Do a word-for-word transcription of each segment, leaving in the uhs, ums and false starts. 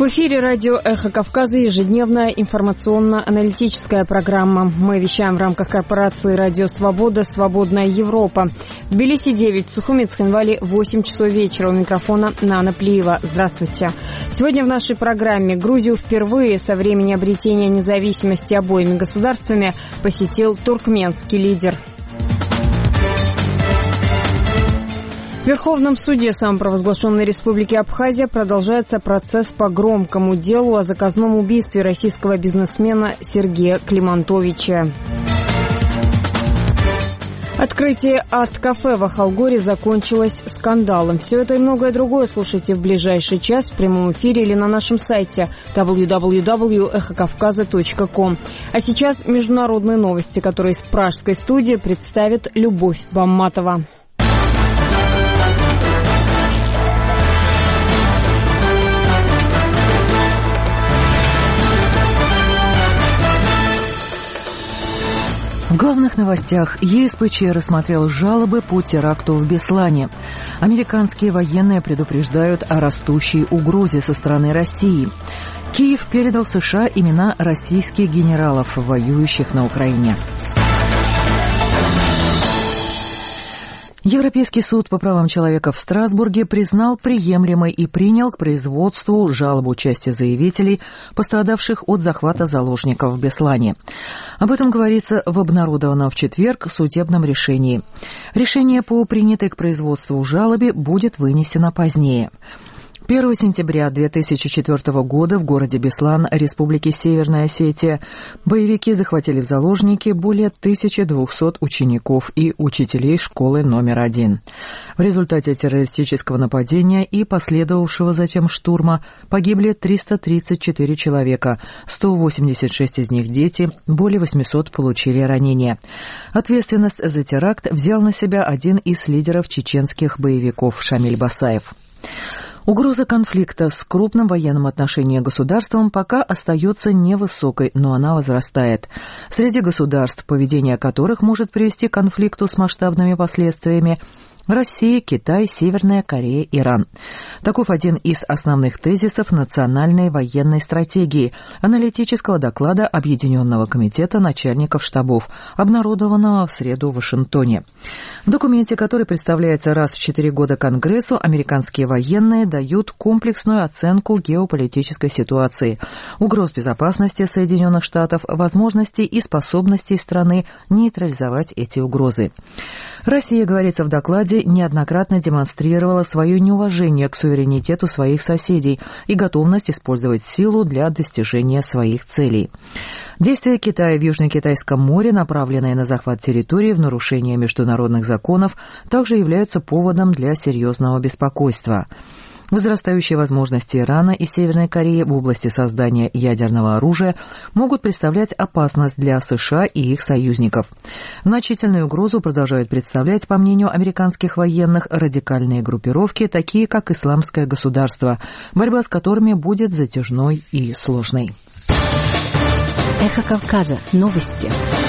В эфире радио «Эхо Кавказа» ежедневная информационно-аналитическая программа. Мы вещаем в рамках корпорации «Радио Свобода. Свободная Европа». В Тбилиси девять, в Сухуми, Цхинвале восемь часов вечера. У микрофона Нана Плиева. Здравствуйте. Сегодня в нашей программе Грузию впервые со времени обретения независимости обоими государствами посетил туркменский лидер. В Верховном суде самопровозглашенной Республики Абхазия продолжается процесс по громкому делу о заказном убийстве российского бизнесмена Сергея Климантовича. Открытие арт-кафе в Ахалгоре закончилось скандалом. Все это и многое другое слушайте в ближайший час в прямом эфире или на нашем сайте дабл ю дабл ю дабл ю точка эхо кавказа точка ком. А сейчас международные новости, которые из пражской студии представит Любовь Бамматова. В главных новостях е эс пэ че рассмотрел жалобы по теракту в Беслане. Американские военные предупреждают о растущей угрозе со стороны России. Киев передал США имена российских генералов, воюющих на Украине. Европейский суд по правам человека в Страсбурге признал приемлемой и принял к производству жалобу части заявителей, пострадавших от захвата заложников в Беслане. Об этом говорится в обнародованном в четверг судебном решении. Решение по принятой к производству жалобе будет вынесено позднее. первого сентября две тысячи четвёртого года в городе Беслан, Республики Северная Осетия, боевики захватили в заложники более тысячи двухсот учеников и учителей школы номер один. В результате террористического нападения и последовавшего затем штурма погибли триста тридцать четыре человека, сто восемьдесят шесть из них дети, более восьмисот получили ранения. Ответственность за теракт взял на себя один из лидеров чеченских боевиков Шамиль Басаев. Угроза конфликта с крупным военным отношением государством пока остается невысокой, но она возрастает. Среди государств, поведение которых может привести к конфликту с масштабными последствиями, Россия, Китай, Северная Корея, Иран. Таков один из основных тезисов национальной военной стратегии, аналитического доклада Объединенного комитета начальников штабов, обнародованного в среду в Вашингтоне. В документе, который представляется раз в четыре года Конгрессу, американские военные дают комплексную оценку геополитической ситуации, угроз безопасности Соединенных Штатов, возможностей и способностей страны нейтрализовать эти угрозы. Россия, говорится в докладе, неоднократно демонстрировала свое неуважение к суверенитету своих соседей и готовность использовать силу для достижения своих целей. Действия Китая в Южно-Китайском море, направленные на захват территории в нарушение международных законов, также являются поводом для серьезного беспокойства. Возрастающие возможности Ирана и Северной Кореи в области создания ядерного оружия могут представлять опасность для США и их союзников. Значительную угрозу продолжают представлять, по мнению американских военных, радикальные группировки, такие как Исламское государство, борьба с которыми будет затяжной и сложной. Эхо Кавказа. Новости.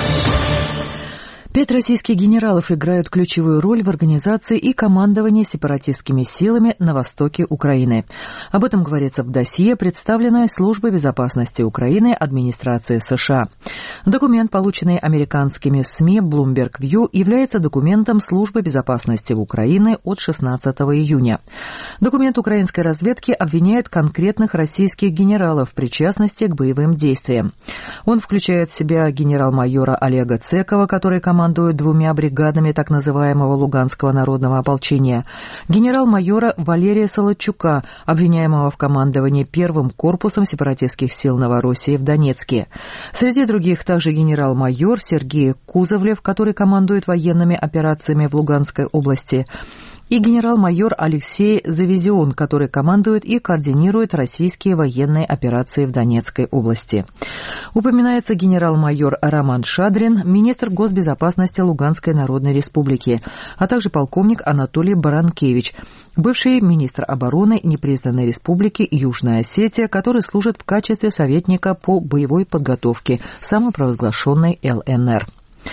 Пять российских генералов играют ключевую роль в организации и командовании сепаратистскими силами на востоке Украины. Об этом говорится в досье, представленное Службой безопасности Украины администрации США. Документ, полученный американскими СМИ Bloomberg View, является документом Службы безопасности Украины от шестнадцатого июня. Документ украинской разведки обвиняет конкретных российских генералов в причастности к боевым действиям. Он включает в себя генерал-майора Олега Цекова, который командует командует двумя бригадами так называемого Луганского народного ополчения, генерал-майора Валерия Солодчука, обвиняемого в командовании первым корпусом сепаратистских сил Новороссии в Донецке. Среди других также генерал-майор Сергей Кузовлев, который командует военными операциями в Луганской области, и генерал-майор Алексей Завизион, который командует и координирует российские военные операции в Донецкой области. Упоминается генерал-майор Роман Шадрин, министр госбезопасности Луганской Народной Республики, а также полковник Анатолий Баранкевич, бывший министр обороны непризнанной республики Южная Осетия, который служит в качестве советника по боевой подготовке самопровозглашенной эл эн эр.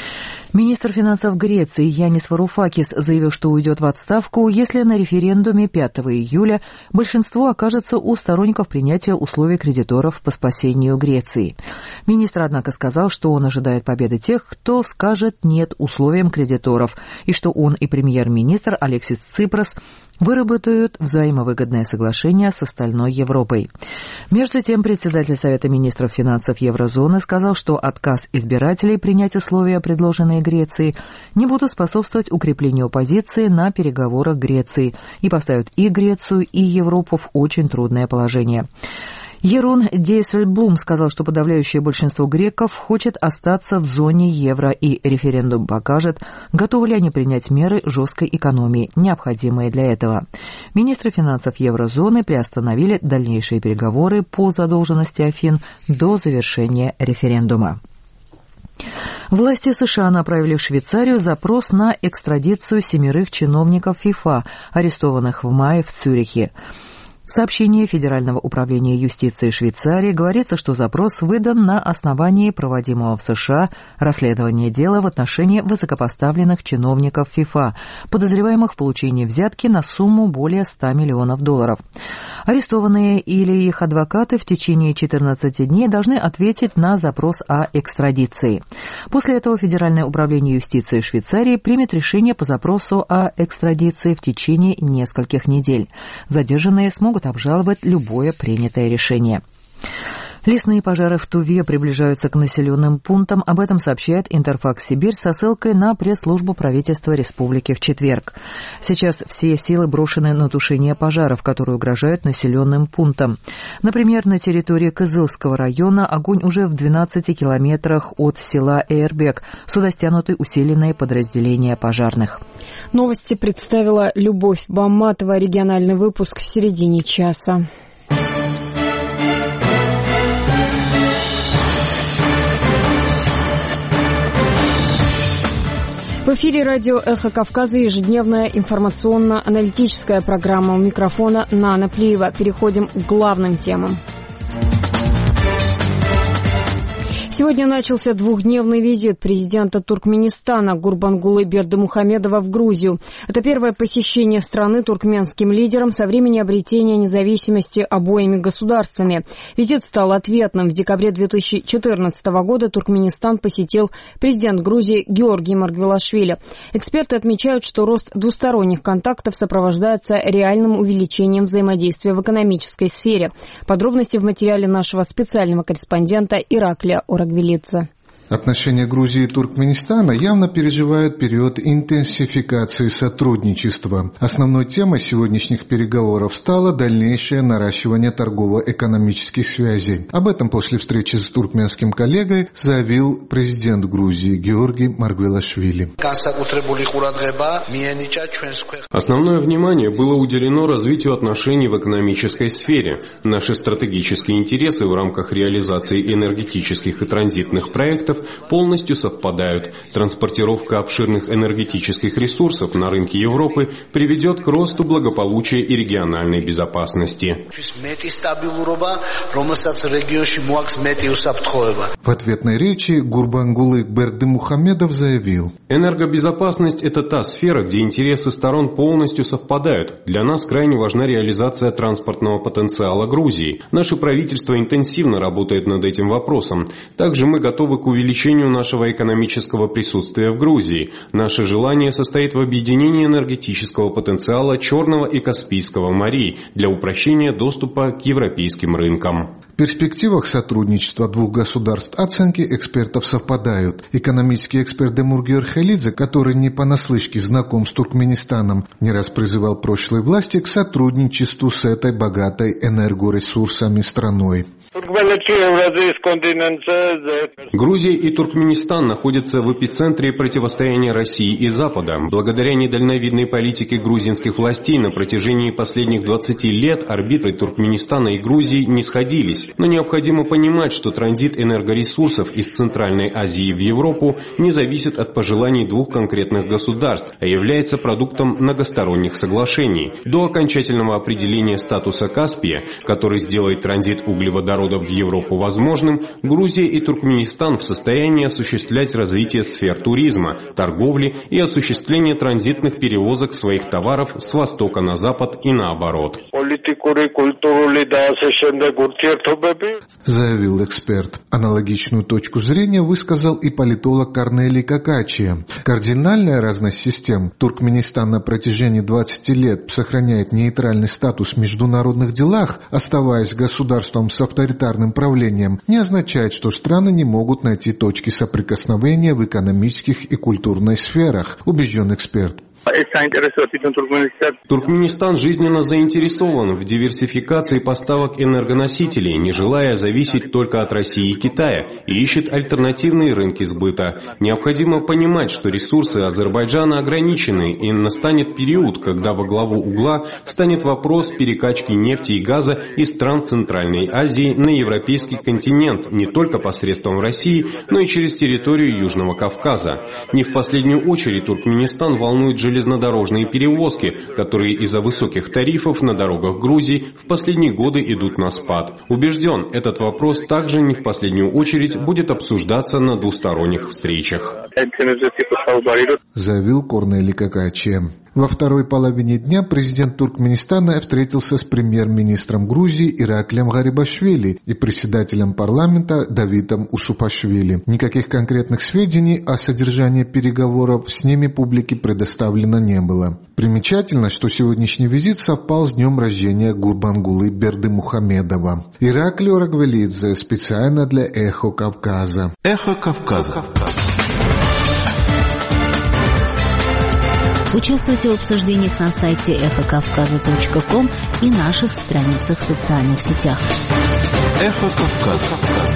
Министр финансов Греции Янис Варуфакис заявил, что уйдет в отставку, если на референдуме пятого июля большинство окажется у сторонников принятия условий кредиторов по спасению Греции. Министр, однако, сказал, что он ожидает победы тех, кто скажет «нет» условиям кредиторов, и что он и премьер-министр Алексис Ципрос выработают взаимовыгодное соглашение с остальной Европой. Между тем, председатель Совета министров финансов Еврозоны сказал, что отказ избирателей принять условия, предложенные Греции, не будут способствовать укреплению позиции на переговорах Греции и поставят и Грецию, и Европу в очень трудное положение. Ерун Дейсельблум сказал, что подавляющее большинство греков хочет остаться в зоне евро, и референдум покажет, готовы ли они принять меры жесткой экономии, необходимые для этого. Министры финансов еврозоны приостановили дальнейшие переговоры по задолженности Афин до завершения референдума. Власти США направили в Швейцарию запрос на экстрадицию семерых чиновников ФИФА, арестованных в мае в Цюрихе. В сообщении Федерального управления юстиции Швейцарии говорится, что запрос выдан на основании проводимого в США расследования дела в отношении высокопоставленных чиновников ФИФА, подозреваемых в получении взятки на сумму более ста миллионов долларов. Арестованные или их адвокаты в течение четырнадцати дней должны ответить на запрос о экстрадиции. После этого Федеральное управление юстиции Швейцарии примет решение по запросу о экстрадиции в течение нескольких недель. Задержанные смогут обжаловать любое принятое решение. Лесные пожары в Туве приближаются к населенным пунктам. Об этом сообщает Интерфакс Сибирь со ссылкой на пресс-службу правительства республики в четверг. Сейчас все силы брошены на тушение пожаров, которые угрожают населенным пунктам. Например, на территории Кызылского района огонь уже в двенадцати километрах от села Эйрбек. Сюда стянуты усиленные подразделения пожарных. Новости представила Любовь Бамматова. Региональный выпуск в середине часа. В эфире радио «Эхо Кавказа» ежедневная информационно-аналитическая программа. У микрофона Нана Плиева. Переходим к главным темам. Сегодня начался двухдневный визит президента Туркменистана Гурбангулы Бердымухамедова в Грузию. Это первое посещение страны туркменским лидером со времени обретения независимости обоими государствами. Визит стал ответным. В декабре две тысячи четырнадцатого года Туркменистан посетил президент Грузии Георгий Маргвелашвили. Эксперты отмечают, что рост двусторонних контактов сопровождается реальным увеличением взаимодействия в экономической сфере. Подробности в материале нашего специального корреспондента Ираклия Орагвелидзе. Отношения Грузии и Туркменистана явно переживают период интенсификации сотрудничества. Основной темой сегодняшних переговоров стало дальнейшее наращивание торгово-экономических связей. Об этом после встречи с туркменским коллегой заявил президент Грузии Георгий Маргвелашвили. Основное внимание было уделено развитию отношений в экономической сфере. Наши стратегические интересы в рамках реализации энергетических и транзитных проектов полностью совпадают. Транспортировка обширных энергетических ресурсов на рынке Европы приведет к росту благополучия и региональной безопасности. В ответной речи Гурбангулы Бердымухамедов заявил: «Энергобезопасность – это та сфера, где интересы сторон полностью совпадают. Для нас крайне важна реализация транспортного потенциала Грузии. Наше правительство интенсивно работает над этим вопросом. Также мы готовы к увеличению увеличению нашего экономического присутствия в Грузии. Наше желание состоит в объединении энергетического потенциала Черного и Каспийского морей для упрощения доступа к европейским рынкам». В перспективах сотрудничества двух государств оценки экспертов совпадают. Экономический эксперт Демур Георхелидзе, который не понаслышке знаком с Туркменистаном, не раз призывал прошлые власти к сотрудничеству с этой богатой энергоресурсами страной. Грузия и Туркменистан находятся в эпицентре противостояния России и Запада. Благодаря недальновидной политике грузинских властей на протяжении последних двадцати лет орбиты Туркменистана и Грузии не сходились. Но необходимо понимать, что транзит энергоресурсов из Центральной Азии в Европу не зависит от пожеланий двух конкретных государств, а является продуктом многосторонних соглашений. До окончательного определения статуса Каспия, который сделает транзит углеводородов народов в Европу возможным, Грузия и Туркменистан в состоянии осуществлять развитие сфер туризма, торговли и осуществления транзитных перевозок своих товаров с востока на запад и наоборот. Заявил эксперт. Аналогичную точку зрения высказал и политолог Корнелий Какачия. Кардинальная разность систем. Туркменистан на протяжении двадцати лет сохраняет нейтральный статус в международных делах, оставаясь государством с авторитарным правлением, не означает, что страны не могут найти точки соприкосновения в экономических и культурной сферах, убежден эксперт. Туркменистан жизненно заинтересован в диверсификации поставок энергоносителей, не желая зависеть только от России и Китая, и ищет альтернативные рынки сбыта. Необходимо понимать, что ресурсы Азербайджана ограничены, и настанет период, когда во главу угла станет вопрос перекачки нефти и газа из стран Центральной Азии на европейский континент, не только посредством России, но и через территорию Южного Кавказа. Не в последнюю очередь Туркменистан волнует железнодорожные перевозки, которые из-за высоких тарифов на дорогах Грузии в последние годы идут на спад. Убежден, этот вопрос также не в последнюю очередь будет обсуждаться на двусторонних встречах. Заявил Корнелий Какачия. Во второй половине дня президент Туркменистана встретился с премьер-министром Грузии Ираклием Гарибашвили и председателем парламента Давитом Усупашвили. Никаких конкретных сведений о содержании переговоров с ними публике предоставлено не было. Примечательно, что сегодняшний визит совпал с днем рождения Гурбангулы Бердымухамедова. Ираклио Рагвелидзе специально для «Эхо Кавказа». «Эхо Кавказа». Участвуйте в обсуждениях на сайте эхо кавказа точка ком и наших страницах в социальных сетях. «Эхо Кавказа».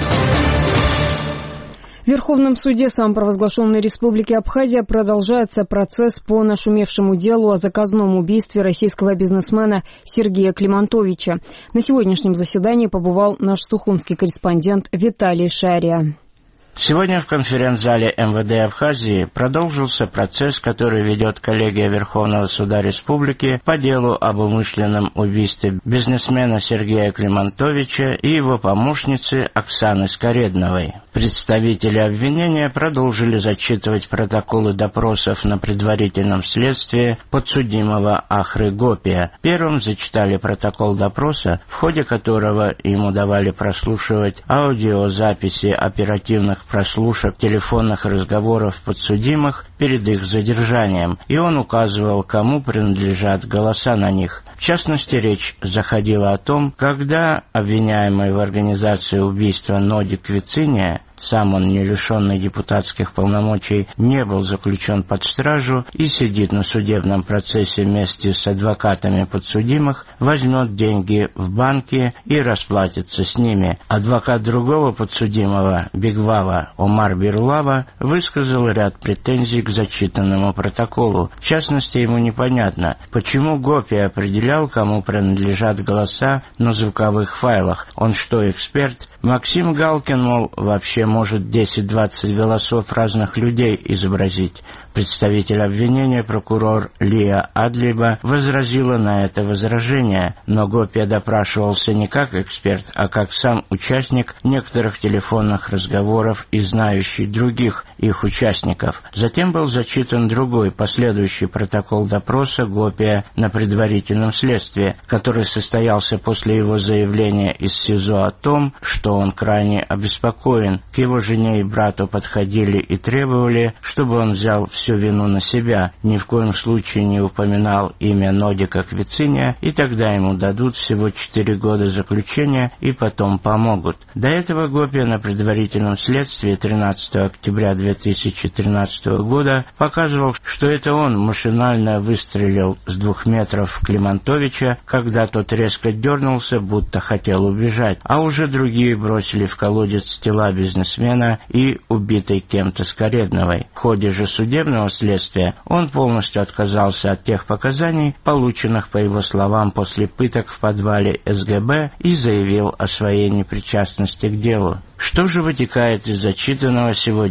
В Верховном суде самопровозглашенной Республики Абхазия продолжается процесс по нашумевшему делу о заказном убийстве российского бизнесмена Сергея Климантовича. На сегодняшнем заседании побывал наш сухумский корреспондент Виталий Шария. Сегодня в конференц-зале эм вэ дэ Абхазии продолжился процесс, который ведет коллегия Верховного суда Республики по делу об умышленном убийстве бизнесмена Сергея Климантовича и его помощницы Оксаны Скоредновой. Представители обвинения продолжили зачитывать протоколы допросов на предварительном следствии подсудимого Ахры Гопия. Первым зачитали протокол допроса, в ходе которого ему давали прослушивать аудиозаписи оперативных прослушек телефонных разговоров подсудимых перед их задержанием, и он указывал, кому принадлежат голоса на них. В частности, речь заходила о том, когда обвиняемый в организации убийства Нодик Вициния, сам он, не лишенный депутатских полномочий, не был заключен под стражу и сидит на судебном процессе вместе с адвокатами подсудимых, возьмет деньги в банке и расплатится с ними. Адвокат другого подсудимого, Бигвава Омар Бирлава, высказал ряд претензий к зачитанному протоколу. В частности, ему непонятно, почему Гопия определял, кому принадлежат голоса на звуковых файлах. Он что, эксперт? Максим Галкин, мол, вообще может десять-двадцать голосов разных людей изобразить. Представитель обвинения, прокурор Лия Адлиба, возразила на это возражение, но Гопия допрашивался не как эксперт, а как сам участник некоторых телефонных разговоров и знающий других их участников. Затем был зачитан другой, последующий протокол допроса Гопия на предварительном следствии, который состоялся после его заявления из СИЗО о том, что он крайне обеспокоен. К его жене и брату подходили и требовали, чтобы он взял все всю вину на себя, ни в коем случае не упоминал имя Нодика Квициния, и тогда ему дадут всего четыре года заключения и потом помогут. До этого Гопия на предварительном следствии тринадцатого октября две тысячи тринадцатого года показывал, что это он машинально выстрелил с двух метров в Климантовича, когда тот резко дернулся, будто хотел убежать, а уже другие бросили в колодец тела бизнесмена и убитой кем-то Скоредновой. В ходе же судебного следствия он полностью отказался от тех показаний, полученных, по его словам, после пыток в подвале эс гэ бэ, и заявил о своей непричастности к делу. Что же вытекает из зачитанного сегодня на суде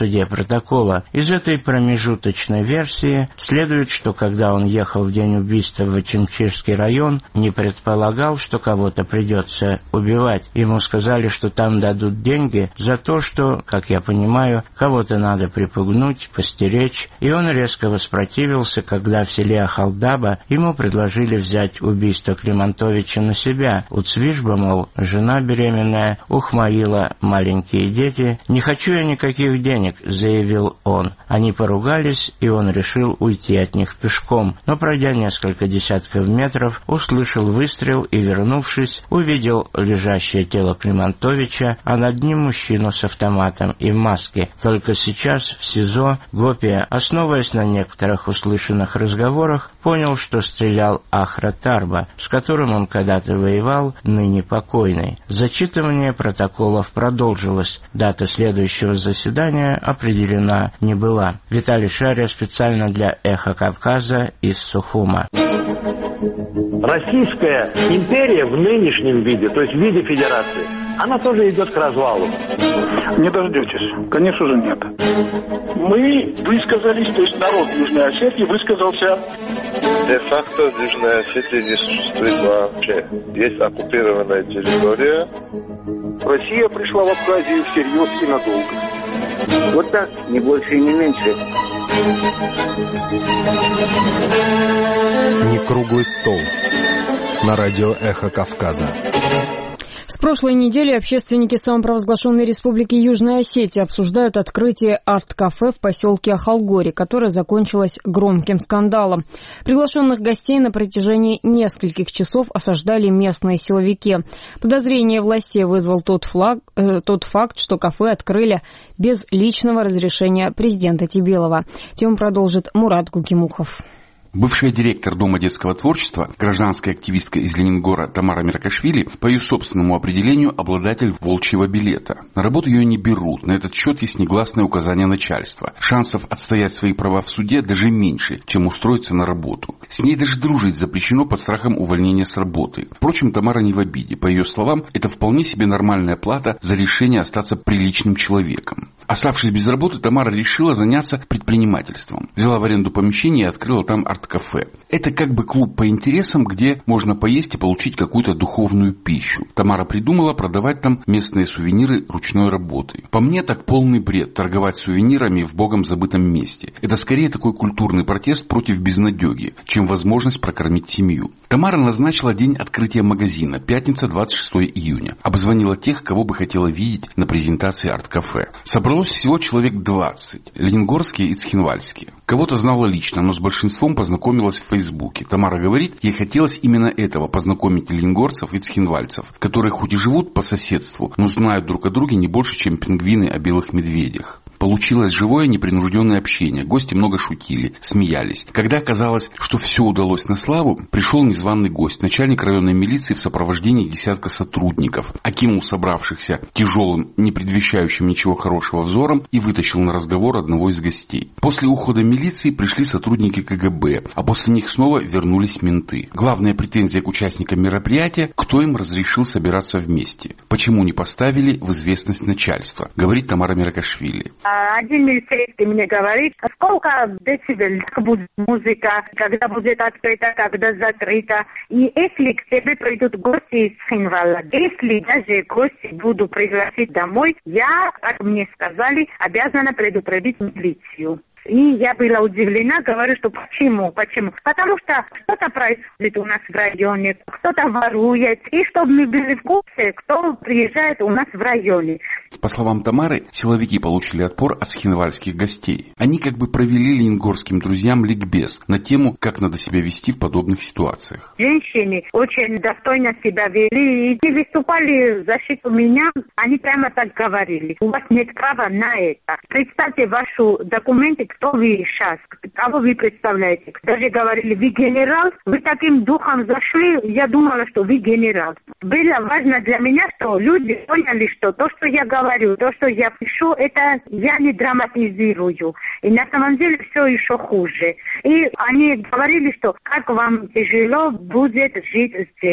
суде протокола. Из этой промежуточной версии следует, что когда он ехал в день убийства в Очимчирский район, не предполагал, что кого-то придется убивать. Ему сказали, что там дадут деньги за то, что, как я понимаю, кого-то надо припугнуть, постеречь, и он резко воспротивился, когда в селе Ахалдаба ему предложили взять убийство Климантовича на себя. У Цвишба, мол, жена беременная, у Хмаила маленькие дети. «Не хочу я никаких денег», — заявил он. Они поругались, и он решил уйти от них пешком, но, пройдя несколько десятков метров, услышал выстрел и, вернувшись, увидел лежащее тело Климантовича, а над ним мужчину с автоматом и в маске. Только сейчас в СИЗО Гопия, основываясь на некоторых услышанных разговорах, понял, что стрелял Ахра Тарба, с которым он когда-то воевал, ныне покойный. Зачитывание протоколов продолжилось. Дата следующего заседания определена не была. Виталий Шария специально для «Эхо Кавказа» из Сухума. Российская империя в нынешнем виде, то есть в виде федерации, она тоже идет к развалу. Не дождетесь. Конечно же, нет. Мы высказались, то есть народ Южной Осетии высказался. Де-факто Южная Осетия не существует вообще. Есть оккупированная территория. Россия пришла в Абхазию всерьез и надолго. Вот так, не больше и не меньше. Не круглый стол. На радио «Эхо Кавказа». С прошлой недели общественники самопровозглашенной Республики Южная Осетия обсуждают открытие арт-кафе в поселке Ахалгори, которое закончилось громким скандалом. Приглашенных гостей на протяжении нескольких часов осаждали местные силовики. Подозрение властей вызвал тот, флаг, э, тот факт, что кафе открыли без личного разрешения президента Тибилова. Тему продолжит Мурат Гукимухов. Бывшая директор Дома детского творчества, гражданская активистка из Ленингора Тамара Меркашвили, по ее собственному определению, обладатель волчьего билета. На работу ее не берут, на этот счет есть негласное указание начальства. Шансов отстоять свои права в суде даже меньше, чем устроиться на работу. С ней даже дружить запрещено под страхом увольнения с работы. Впрочем, Тамара не в обиде. По ее словам, это вполне себе нормальная плата за решение остаться приличным человеком. Оставшись без работы, Тамара решила заняться предпринимательством. Взяла в аренду помещение и открыла там арт-кафе. Это как бы клуб по интересам, где можно поесть и получить какую-то духовную пищу. Тамара придумала продавать там местные сувениры ручной работы. По мне, так полный бред торговать сувенирами в богом забытом месте. Это скорее такой культурный протест против безнадеги, чем возможность прокормить семью. Тамара назначила день открытия магазина, пятница, двадцать шестого июня. Обзвонила тех, кого бы хотела видеть на презентации арт-кафе. Собралось всего человек двадцать. Ленингорские и цхинвальские. Кого-то знала лично, но с большинством познакомилась в Фейсбуке. Тамара говорит, ей хотелось именно этого, познакомить ленингорцев и цхинвальцев, которые хоть и живут по соседству, но знают друг о друге не больше, чем пингвины о белых медведях. Получилось живое, непринужденное общение. Гости много шутили, смеялись. Когда оказалось, что все удалось на славу, пришел незваный гость, начальник районной милиции в сопровождении десятка сотрудников, окинул собравшихся тяжелым, не предвещающим ничего хорошего взором и вытащил на разговор одного из гостей. После ухода милиции пришли сотрудники ка гэ бэ, а после них снова вернулись менты. Главная претензия к участникам мероприятия, кто им разрешил собираться вместе. Почему не поставили в известность начальства, говорит Тамара Меркашвили. Один милицейский мне говорит, сколько децибел будет музыка, когда будет открыто, когда закрыто. И если к тебе придут гости из Цхинвала, если даже гости буду пригласить домой, я, как мне сказали, обязана предупредить милицию. И я была удивлена, говорю, что почему, почему? Потому что что-то происходит у нас в районе, кто-то ворует, и чтобы мы были в курсе, кто приезжает у нас в районе. По словам Тамары, силовики получили отпор от цхинвальских гостей. Они как бы провели ленингорским друзьям ликбез на тему, как надо себя вести в подобных ситуациях. Женщины очень достойно себя вели и выступали в защиту меня. Они прямо так говорили. У вас нет права на это. Представьте ваши документы, кто вы сейчас, кого вы представляете. Даже говорили, вы генерал, вы таким духом зашли, я думала, что вы генерал. Было важно для меня, что люди поняли, что то, что я говорю, то, что я пишу, это я не драматизирую. И на самом деле все еще хуже. И они говорили, что как вам тяжело будет жить здесь.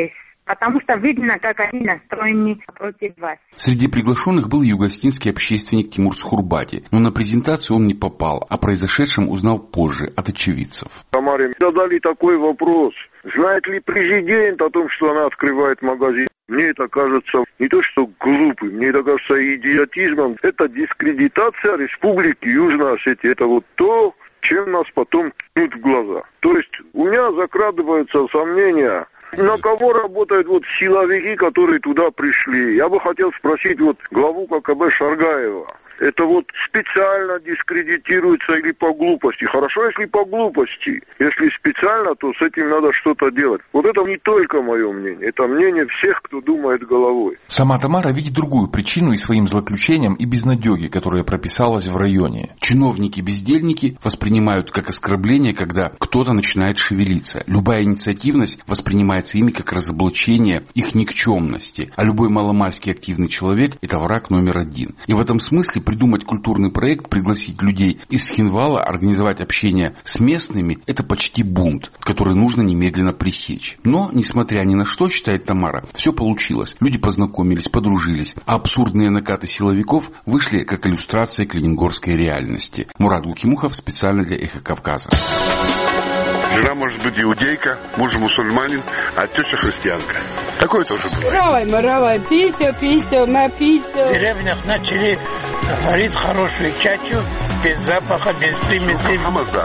потому что видно, как они настроены против вас. Среди приглашенных был югославский общественник Тимур Схурбати, но на презентацию он не попал, о произошедшем узнал позже от очевидцев. Тамаре задали такой вопрос. Знает ли президент о том, что она открывает магазин? Мне это кажется не то что глупым, мне это кажется идиотизмом. Это дискредитация Республики Южная Осетия. Это вот то, чем нас потом ткнут в глаза. То есть у меня закрадываются сомнения, на кого работают вот силовики, которые туда пришли. Я бы хотел спросить вот главу ККБ Шаргаева. Это вот специально дискредитируется или по глупости? Хорошо, если по глупости. Если специально, то с этим надо что-то делать. Вот это не только мое мнение. Это мнение всех, кто думает головой. Сама Тамара видит другую причину и своим злоключением, и безнадеге, которая прописалась в районе. Чиновники-бездельники воспринимают как оскорбление, когда кто-то начинает шевелиться. Любая инициативность воспринимается ими как разоблачение их никчемности. А любой маломальски активный человек – это враг номер один. И в этом смысле придумать культурный проект, пригласить людей из Цхинвала, организовать общение с местными – это почти бунт, который нужно немедленно пресечь. Но, несмотря ни на что, считает Тамара, все получилось. Люди познакомились, подружились, а абсурдные накаты силовиков вышли как иллюстрация калинингорской реальности. Мурат Гукимухов специально для «Эхо Кавказа». Жена может быть иудейка, муж мусульманин, а теща христианка. Такое тоже бывает. Равай, маравай, писю, писю, на писю. В деревнях начали варить хорошую чачу, без запаха, без примесей.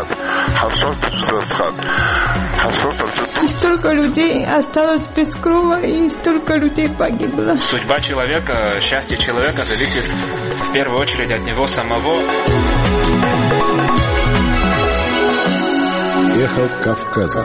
И столько людей осталось без крова, и столько людей погибло. Судьба человека, счастье человека зависит в первую очередь от него самого. Эхо Кавказа.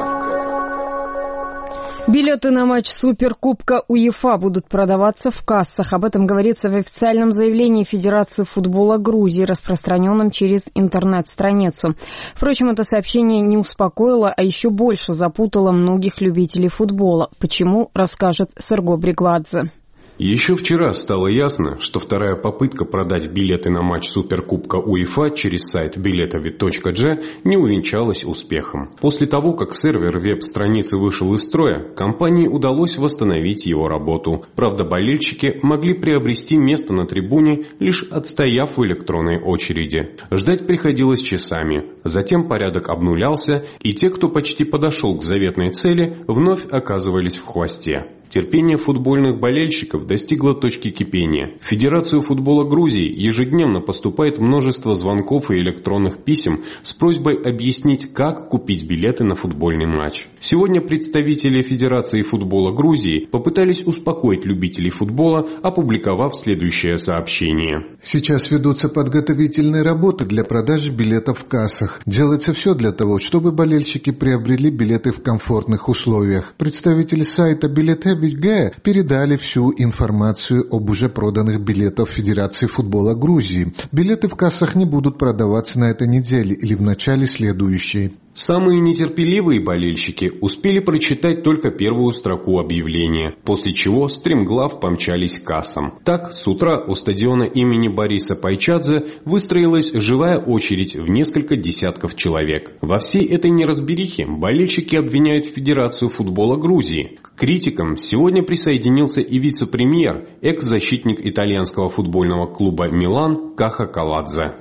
Билеты на матч Суперкубка УЕФА будут продаваться в кассах. Об этом говорится в официальном заявлении Федерации футбола Грузии, распространенном через интернет-страницу. Впрочем, это сообщение не успокоило, а еще больше запутало многих любителей футбола. Почему, расскажет Серго Бригвадзе. Еще вчера стало ясно, что вторая попытка продать билеты на матч Суперкубка УЕФА через сайт билетови точка джи не увенчалась успехом. После того, как сервер веб-страницы вышел из строя, компании удалось восстановить его работу. Правда, болельщики могли приобрести место на трибуне, лишь отстояв в электронной очереди. Ждать приходилось часами. Затем порядок обнулялся, и те, кто почти подошел к заветной цели, вновь оказывались в хвосте. Терпение футбольных болельщиков достигло точки кипения. В Федерацию футбола Грузии ежедневно поступает множество звонков и электронных писем с просьбой объяснить, как купить билеты на футбольный матч. Сегодня представители Федерации футбола Грузии попытались успокоить любителей футбола, опубликовав следующее сообщение. Сейчас ведутся подготовительные работы для продажи билетов в кассах. Делается все для того, чтобы болельщики приобрели билеты в комфортных условиях. Представители сайта Билеты передали всю информацию об уже проданных билетах Федерации футбола Грузии. Билеты в кассах не будут продаваться на этой неделе или в начале следующей. Самые нетерпеливые болельщики успели прочитать только первую строку объявления, после чего стремглав помчались к кассам. Так, с утра у стадиона имени Бориса Пайчадзе выстроилась живая очередь в несколько десятков человек. Во всей этой неразберихе болельщики обвиняют Федерацию футбола Грузии. К критикам сегодня присоединился и вице-премьер, экс-защитник итальянского футбольного клуба «Милан» Каха Каладзе.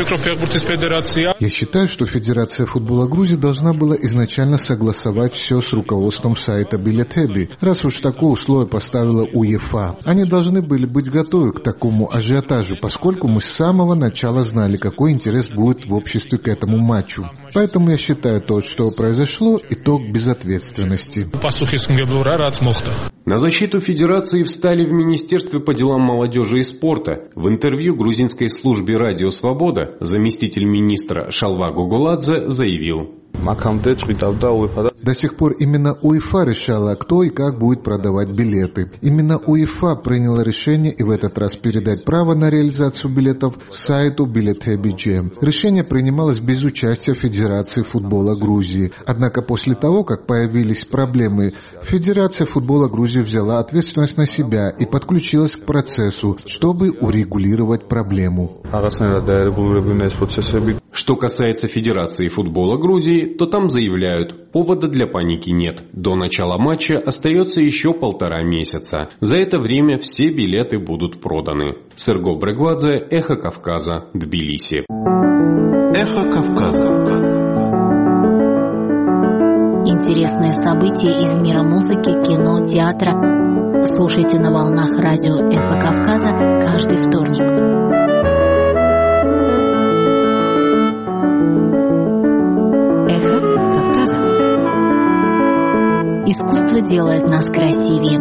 Я считаю, что Федерация футбола Грузии должна была изначально согласовать все с руководством сайта Билетеби, раз уж такое условие поставила УЕФА. Они должны были быть готовы к такому ажиотажу, поскольку мы с самого начала знали, какой интерес будет в обществе к этому матчу. Поэтому я считаю, то, что произошло, итог безответственности. На защиту Федерации встали в Министерстве по делам молодежи и спорта. В интервью грузинской службе «Радио Свобода» заместитель министра Шалва Гугуладзе заявил: До сих пор именно УЕФА решала, кто и как будет продавать билеты. Именно УЕФА приняла решение и в этот раз передать право на реализацию билетов сайту Билетеби.джи. Решение принималось без участия Федерации футбола Грузии. Однако после того, как появились проблемы, Федерация футбола Грузии взяла ответственность на себя и подключилась к процессу, чтобы урегулировать проблему. Что касается Федерации футбола Грузии, то там заявляют, повода для паники нет. До начала матча остается еще полтора месяца. За это время все билеты будут проданы. Серго Брегвадзе, Эхо Кавказа, Тбилиси. Эхо Кавказа. Интересные события из мира музыки, кино, театра. Слушайте на волнах радио Эхо Кавказа каждый вторник. Эхо Кавказа. Искусство делает нас красивее.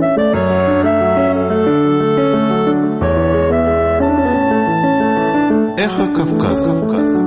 Эхо Кавказа.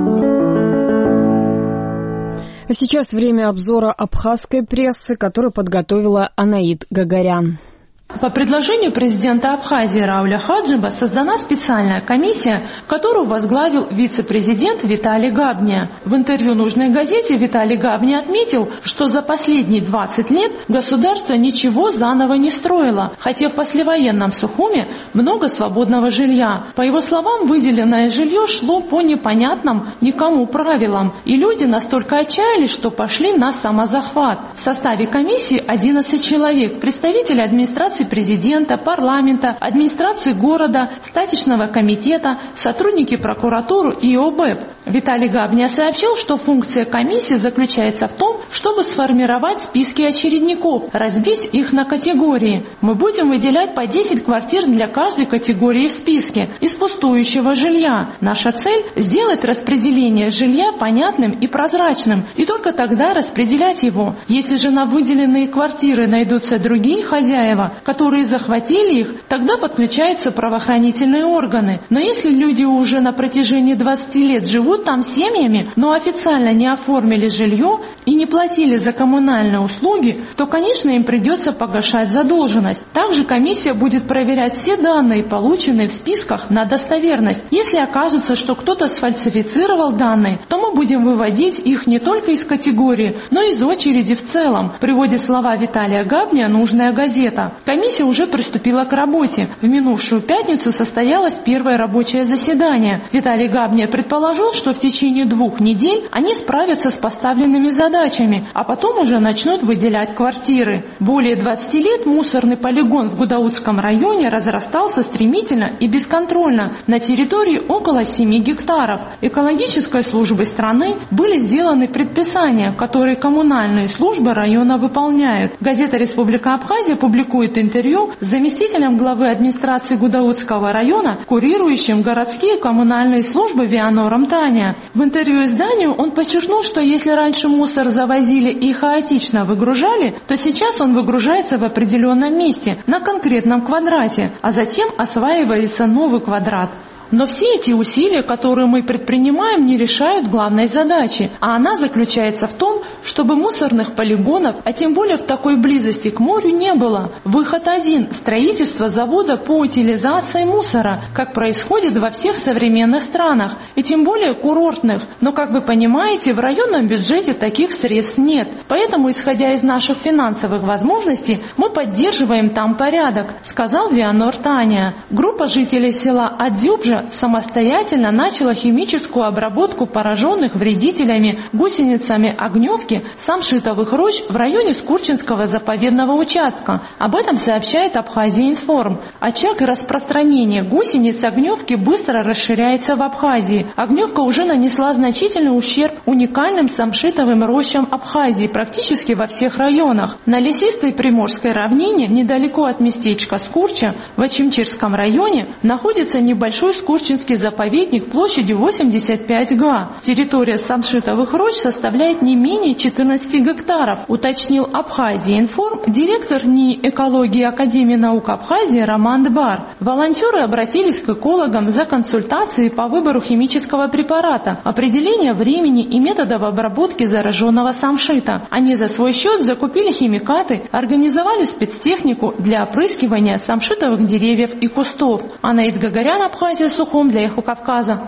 А сейчас время обзора абхазской прессы, которую подготовила Анаит Гагарян. По предложению президента Абхазии Рауля Хаджиба создана специальная комиссия, которую возглавил вице-президент Виталий Габния. В интервью нужной газете Виталий Габния отметил, что за последние двадцать лет государство ничего заново не строило, хотя в послевоенном Сухуме много свободного жилья. По его словам, выделенное жилье шло по непонятным никому правилам, и люди настолько отчаялись, что пошли на самозахват. В составе комиссии одиннадцать человек, представители администрации президента, парламента, администрации города, статичного комитета, сотрудники прокуратуры и ОБЭП. Виталий Габния сообщил, что функция комиссии заключается в том, чтобы сформировать списки очередников, разбить их на категории. Мы будем выделять по десять квартир для каждой категории в списке из пустующего жилья. Наша цель – сделать распределение жилья понятным и прозрачным, и только тогда распределять его. Если же на выделенные квартиры найдутся другие хозяева, которые захватили их, тогда подключаются правоохранительные органы. Но если люди уже на протяжении двадцати лет живут там семьями, но официально не оформили жилье и не платили за коммунальные услуги, то, конечно, им придется погашать задолженность. Также комиссия будет проверять все данные, полученные в списках, на достоверность. Если окажется, что кто-то сфальсифицировал данные, то мы будем выводить их не только из категории, но и из очереди в целом, приводит слова Виталия Габния «Нужная газета». Комиссия уже приступила к работе. В минувшую пятницу состоялось первое рабочее заседание. Виталий Габния предположил, что в течение двух недель они справятся с поставленными задачами, а потом уже начнут выделять квартиры. Более двадцати лет мусорный полигон в Гудаутском районе разрастался стремительно и бесконтрольно на территории около семи гектаров. Экологической службой страны были сделаны предписания, которые коммунальные службы района выполняют. Газета «Республика Абхазия» публикует интервью с заместителем главы администрации Гудаутского района, курирующим городские коммунальные службы Вианором Таня. В интервью изданию он подчеркнул, что если раньше мусор завозили и хаотично выгружали, то сейчас он выгружается в определенном месте, на конкретном квадрате, а затем осваивается новый квадрат. Но все эти усилия, которые мы предпринимаем, не решают главной задачи, а она заключается в том, чтобы мусорных полигонов, а тем более в такой близости к морю, не было. Выход один – строительство завода по утилизации мусора, как происходит во всех современных странах, и тем более курортных. Но, как вы понимаете, в районном бюджете таких средств нет. Поэтому, исходя из наших финансовых возможностей, мы поддерживаем там порядок, сказал Вианор Таня. Группа жителей села Адзюбжа самостоятельно начала химическую обработку пораженных вредителями гусеницами огневки самшитовых рощ в районе Скурчинского заповедного участка. Об этом сообщает Абхазия-Информ. Очаг распространения гусениц огневки быстро расширяется в Абхазии. Огневка уже нанесла значительный ущерб уникальным самшитовым рощам Абхазии практически во всех районах. На лесистой Приморской равнине, недалеко от местечка Скурча, в Ачимчирском районе, находится небольшой Скурчинский заповедник площадью восемьдесят пять га. Территория самшитовых рощ составляет не менее четырнадцати гектаров, уточнил Абхазия-Информ директор НИИ экологии Академии наук Абхазии Роман Дбар. Волонтеры обратились к экологам за консультацией по выбору химического препарата, определения времени и методов обработки зараженного самшита. Они за свой счет закупили химикаты, организовали спецтехнику для опрыскивания самшитовых деревьев и кустов. Анаит Гагарян, Абхазия, Сухум для Эхо Кавказа.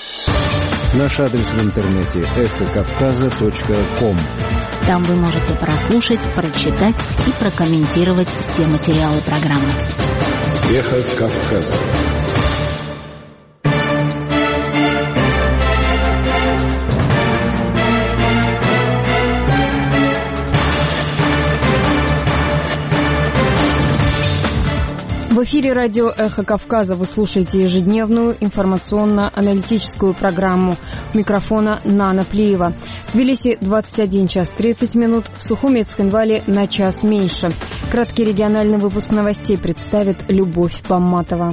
Наш адрес в интернете эхо кавказа точка ком. Там вы можете прослушать, прочитать и прокомментировать все материалы программы. Эхо Кавказа. В эфире радио «Эхо Кавказа». Вы слушаете ежедневную информационно-аналитическую программу. У микрофона Нана Плиева. В Тбилиси двадцать один час тридцать минут, в Сухуми и Цхинвале на час меньше. Краткий региональный выпуск новостей представит Любовь Бамматова.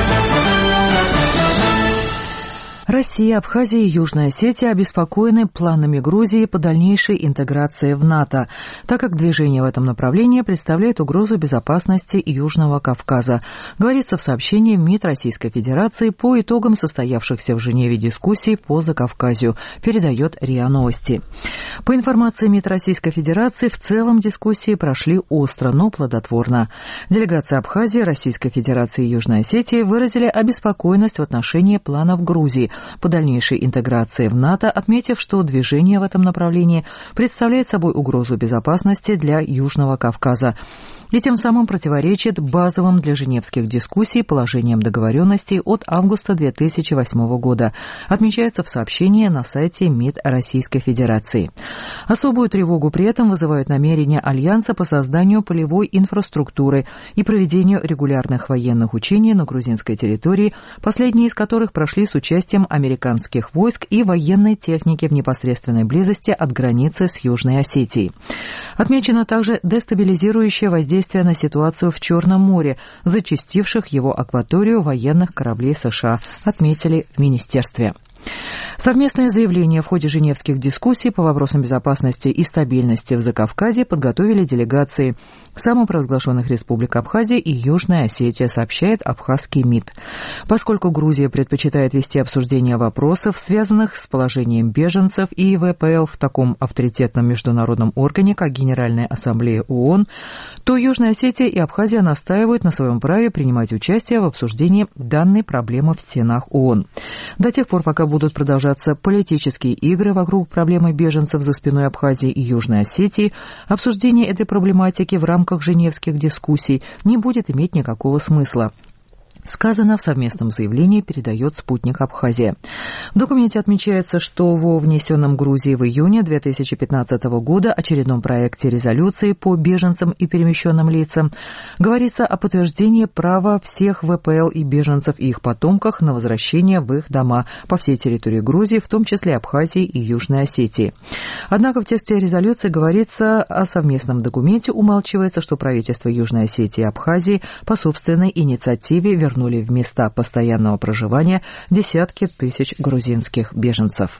Россия, Абхазия и Южная Осетия обеспокоены планами Грузии по дальнейшей интеграции в НАТО, так как движение в этом направлении представляет угрозу безопасности Южного Кавказа, говорится в сообщении МИД Российской Федерации по итогам состоявшихся в Женеве дискуссий по Закавказью, передает РИА Новости. По информации МИД Российской Федерации, в целом дискуссии прошли остро, но плодотворно. Делегации Абхазии, Российской Федерации и Южной Осетии выразили обеспокоенность в отношении планов Грузии по дальнейшей интеграции в НАТО, отметив, что движение в этом направлении представляет собой угрозу безопасности для Южного Кавказа и тем самым противоречит базовым для женевских дискуссий положениям договоренностей от августа две тысячи восьмого года, отмечается в сообщении на сайте МИД Российской Федерации. Особую тревогу при этом вызывают намерения Альянса по созданию полевой инфраструктуры и проведению регулярных военных учений на грузинской территории, последние из которых прошли с участием американских войск и военной техники в непосредственной близости от границы с Южной Осетией. Отмечено также дестабилизирующее воздействие на ситуацию в Черном море, зачастивших его акваторию военных кораблей США, отметили в министерстве. Совместное заявление в ходе женевских дискуссий по вопросам безопасности и стабильности в Закавказье подготовили делегации самопровозглашенных республик Абхазия и Южная Осетия, сообщает абхазский МИД. Поскольку Грузия предпочитает вести обсуждение вопросов, связанных с положением беженцев и ВПЛ в таком авторитетном международном органе, как Генеральная Ассамблея ООН, то Южная Осетия и Абхазия настаивают на своем праве принимать участие в обсуждении данной проблемы в стенах ООН. До тех пор, пока будут продолжаться политические игры вокруг проблемы беженцев за спиной Абхазии и Южной Осетии, обсуждение этой проблематики в рамках женевских дискуссий не будет иметь никакого смысла. Сказано в совместном заявлении, передает «Спутник Абхазия». В документе отмечается, что во внесенном Грузии в июне две тысячи пятнадцатого года очередном проекте резолюции по беженцам и перемещенным лицам говорится о подтверждении права всех ВПЛ и беженцев и их потомках на возвращение в их дома по всей территории Грузии, в том числе Абхазии и Южной Осетии. Однако в тексте резолюции говорится о совместном документе, умалчивается, что правительства Южной Осетии и Абхазии по собственной инициативе вернули вернули в места постоянного проживания десятки тысяч грузинских беженцев.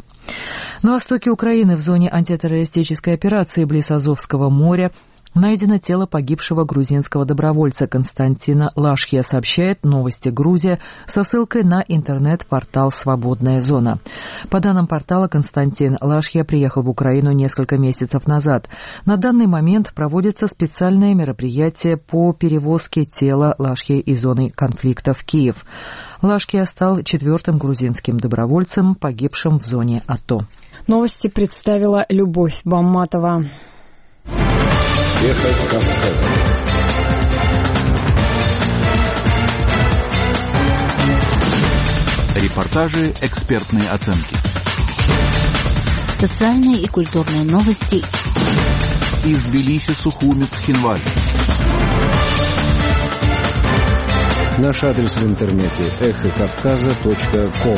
На востоке Украины в зоне антитеррористической операции близ Азовского моря найдено тело погибшего грузинского добровольца Константина Лашхия, сообщает «Новости Грузия» со ссылкой на интернет-портал «Свободная зона». По данным портала, Константин Лашхия приехал в Украину несколько месяцев назад. На данный момент проводится специальное мероприятие по перевозке тела Лашхия из зоны конфликта в Киев. Лашхия стал четвертым грузинским добровольцем, погибшим в зоне АТО. Новости представила Любовь Бамматова. Эхо Кавказа. Репортажи, экспертные оценки. Социальные и культурные новости. Из Тбилиси, Сухуми, Цхинвали. Наш адрес в интернете эхо кавказа точка ком.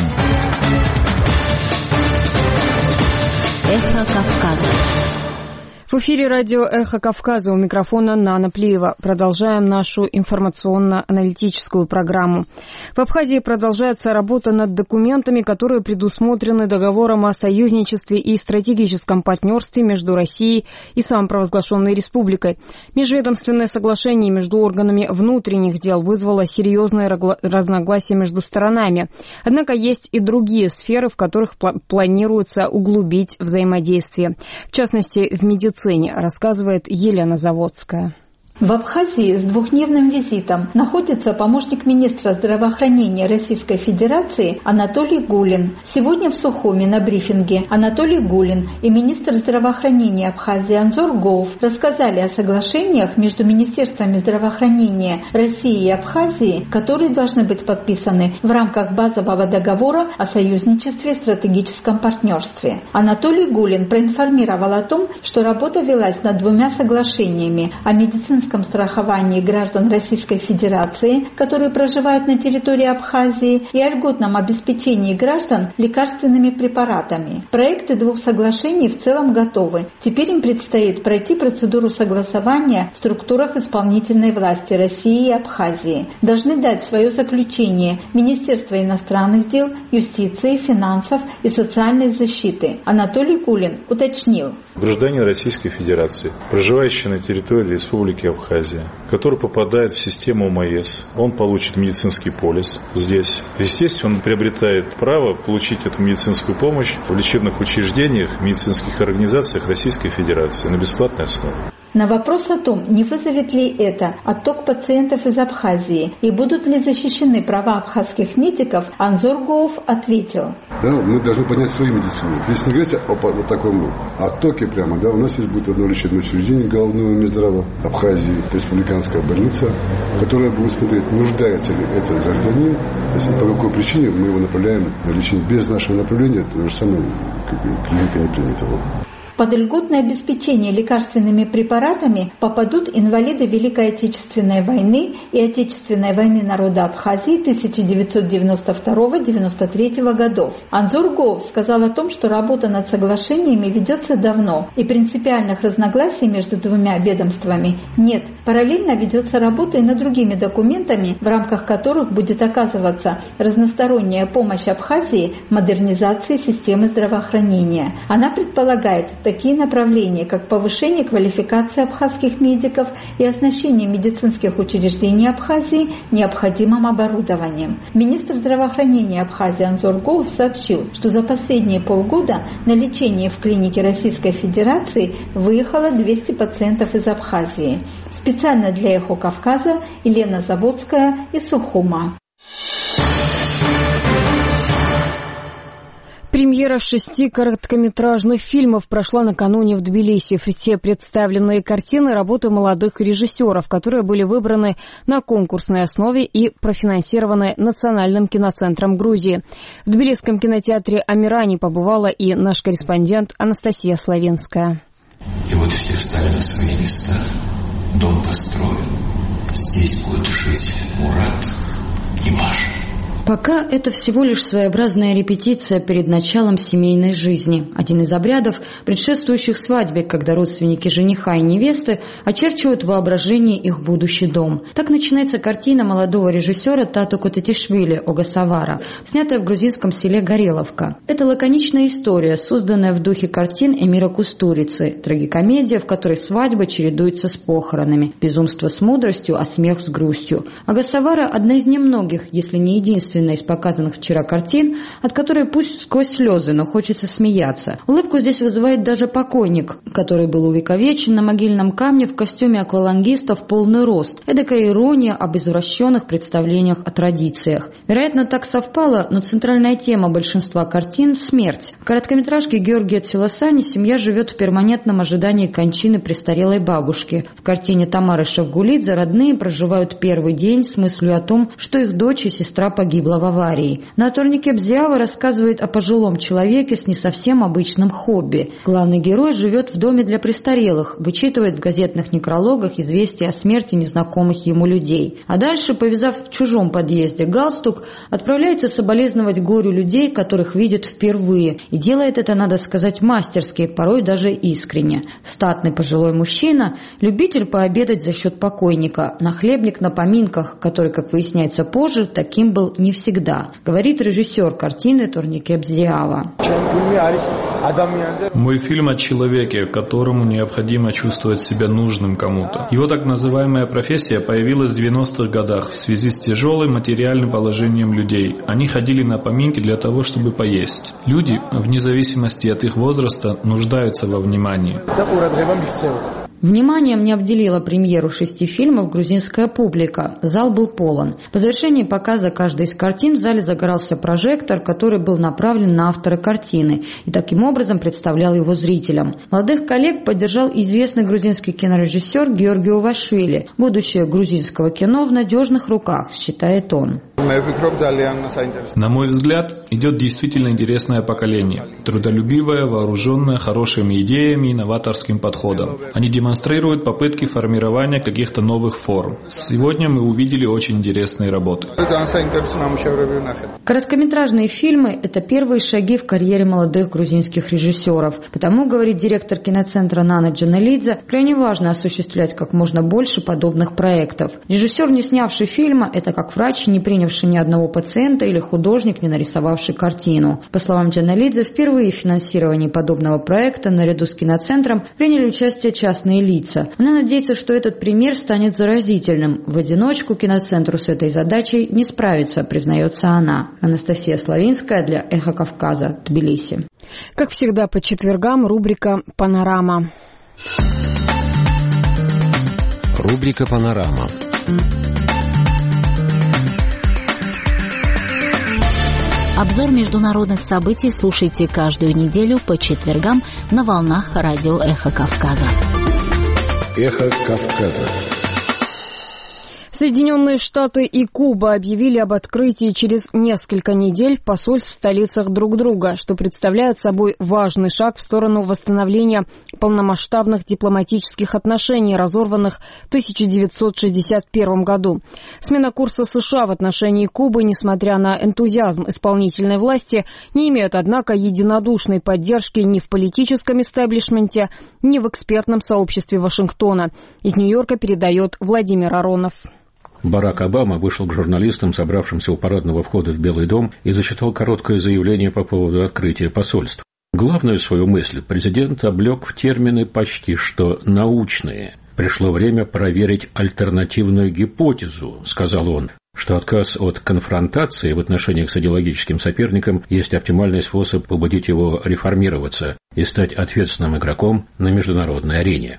Эхо Кавказа. В эфире радио «Эхо Кавказа», у микрофона Нана Плиева. Продолжаем нашу информационно-аналитическую программу. В Абхазии продолжается работа над документами, которые предусмотрены договором о союзничестве и стратегическом партнерстве между Россией и самопровозглашенной республикой. Межведомственное соглашение между органами внутренних дел вызвало серьезное разногласие между сторонами. Однако есть и другие сферы, в которых планируется углубить взаимодействие. В частности, в медицине, рассказывает Елена Заводская. В Абхазии с двухдневным визитом находится помощник министра здравоохранения Российской Федерации Анатолий Гулин. Сегодня в Сухуми на брифинге Анатолий Гулин и министр здравоохранения Абхазии Анзор Гоув рассказали о соглашениях между министерствами здравоохранения России и Абхазии, которые должны быть подписаны в рамках базового договора о союзничестве и стратегическом партнерстве. Анатолий Гулин проинформировал о том, что работа велась над двумя соглашениями о медицинском медицинском страховании граждан Российской Федерации, которые проживают на территории Абхазии, и о льготном обеспечении граждан лекарственными препаратами. Проекты двух соглашений в целом готовы. Теперь им предстоит пройти процедуру согласования в структурах исполнительной власти России и Абхазии. Должны дать свое заключение Министерство иностранных дел, юстиции, финансов и социальной защиты. Анатолий Гулин уточнил. Гражданин Российской Федерации, проживающий на территории Республики Абхазия, который попадает в систему МАЭС, он получит медицинский полис здесь. Естественно, он приобретает право получить эту медицинскую помощь в лечебных учреждениях, медицинских организациях Российской Федерации на бесплатной основе. На вопрос о том, не вызовет ли это отток пациентов из Абхазии и будут ли защищены права абхазских медиков, Анзор Гоов ответил. Да, мы должны поднять свою медицину. Если не говорить о вот таком оттоке прямо, да, у нас здесь будет одно лечебное учреждение головного Минздрава Абхазии, республиканская больница, которая будет смотреть, нуждается ли этот гражданин, если по какой причине мы его направляем на лечение. Без нашего направления то же самое клиника не примет его. Под льготное обеспечение лекарственными препаратами попадут инвалиды Великой Отечественной войны и Отечественной войны народа Абхазии тысяча девятьсот девяносто второго — девяносто третьего годов. Анзор Гоов сказал о том, что работа над соглашениями ведется давно, и принципиальных разногласий между двумя ведомствами нет. Параллельно ведется работа и над другими документами, в рамках которых будет оказываться разносторонняя помощь Абхазии в модернизации системы здравоохранения. Она предполагает такие направления, как повышение квалификации абхазских медиков и оснащение медицинских учреждений Абхазии необходимым оборудованием. Министр здравоохранения Абхазии Анзор Гоов сообщил, что за последние полгода на лечение в клинике Российской Федерации выехало двести пациентов из Абхазии. Специально для «Эхо Кавказа» Елена Заводская из Сухума. Премьера шести короткометражных фильмов прошла накануне в Тбилиси. Все представленные картины – работы молодых режиссеров, которые были выбраны на конкурсной основе и профинансированы Национальным киноцентром Грузии. В Тбилисском кинотеатре «Амирани» побывала и наш корреспондент Анастасия Славенская. И вот все встали на свои места. Дом построен. Здесь будут жить Мурат и Маша. Пока это всего лишь своеобразная репетиция перед началом семейной жизни. Один из обрядов, предшествующих свадьбе, когда родственники жениха и невесты очерчивают в воображении их будущий дом. Так начинается картина молодого режиссера Тату Котетишвили «Огасавара», снятая в грузинском селе Гореловка. Это лаконичная история, созданная в духе картин Эмира Кустурицы, трагикомедия, в которой свадьба чередуется с похоронами, безумство с мудростью, а смех с грустью. «Огасавара» – одна из немногих, если не единственная, из показанных вчера картин, от которой пусть сквозь слезы, но хочется смеяться. Улыбку здесь вызывает даже покойник, который был увековечен на могильном камне в костюме аквалангиста в полный рост. Эдакая ирония об извращенных представлениях о традициях. Вероятно, так совпало, но центральная тема большинства картин – смерть. В короткометражке Георгия Целосани семья живет в перманентном ожидании кончины престарелой бабушки. В картине Тамары Шавгулидзе родные проживают первый день с мыслью о том, что их дочь и сестра погибли в аварии. На Торнике Бзиава рассказывает о пожилом человеке с не совсем обычным хобби. Главный герой живет в доме для престарелых, вычитывает в газетных некрологах известия о смерти незнакомых ему людей. А дальше, повязав в чужом подъезде галстук, отправляется соболезновать горю людей, которых видит впервые. И делает это, надо сказать, мастерски, порой даже искренне. Статный пожилой мужчина, любитель пообедать за счет покойника, нахлебник на поминках, который, как выясняется позже, таким был не всегда, говорит режиссер картины Торнике Бзиава. Мой фильм о человеке, которому необходимо чувствовать себя нужным кому-то. Его так называемая профессия появилась в девяностых годах в связи с тяжелым материальным положением людей. Они ходили на поминки для того, чтобы поесть. Люди, вне зависимости от их возраста, нуждаются во внимании. Вниманием не обделила премьеру шести фильмов грузинская публика. Зал был полон. По завершении показа каждой из картин в зале загорался прожектор, который был направлен на автора картины и таким образом представлял его зрителям. Молодых коллег поддержал известный грузинский кинорежиссер Георгий Увашвили. Будущее грузинского кино в надежных руках, считает он. На мой взгляд, идет действительно интересное поколение. Трудолюбивое, вооруженное хорошими идеями и новаторским подходом. Они демонстрируют демонстрирует попытки формирования каких-то новых форм. Сегодня мы увидели очень интересные работы. Короткометражные фильмы – это первые шаги в карьере молодых грузинских режиссеров. Потому, говорит директор киноцентра Нана Джаналидзе, крайне важно осуществлять как можно больше подобных проектов. Режиссер, не снявший фильма, это как врач, не принявший ни одного пациента, или художник, не нарисовавший картину. По словам Джаналидзе, впервые в финансировании подобного проекта наряду с киноцентром приняли участие частные лица. Она надеется, что этот пример станет заразительным. В одиночку киноцентру с этой задачей не справится, признается она. Анастасия Славинская для «Эхо Кавказа», Тбилиси. Как всегда, по четвергам рубрика «Панорама». Рубрика «Панорама». Обзор международных событий слушайте каждую неделю по четвергам на волнах радио «Эхо Кавказа». «Эхо Кавказа». Соединенные Штаты и Куба объявили об открытии через несколько недель посольств в столицах друг друга, что представляет собой важный шаг в сторону восстановления полномасштабных дипломатических отношений, разорванных в тысяча девятьсот шестьдесят первом году. Смена курса США в отношении Кубы, несмотря на энтузиазм исполнительной власти, не имеет, однако, единодушной поддержки ни в политическом истеблишменте, ни в экспертном сообществе Вашингтона. Из Нью-Йорка передает Владимир Аронов. Барак Обама вышел к журналистам, собравшимся у парадного входа в Белый дом, и зачитал короткое заявление по поводу открытия посольств. Главную свою мысль президент облег в термины почти что научные. «Пришло время проверить альтернативную гипотезу», — сказал он, что отказ от конфронтации в отношениях с идеологическим соперником есть оптимальный способ побудить его реформироваться и стать ответственным игроком на международной арене.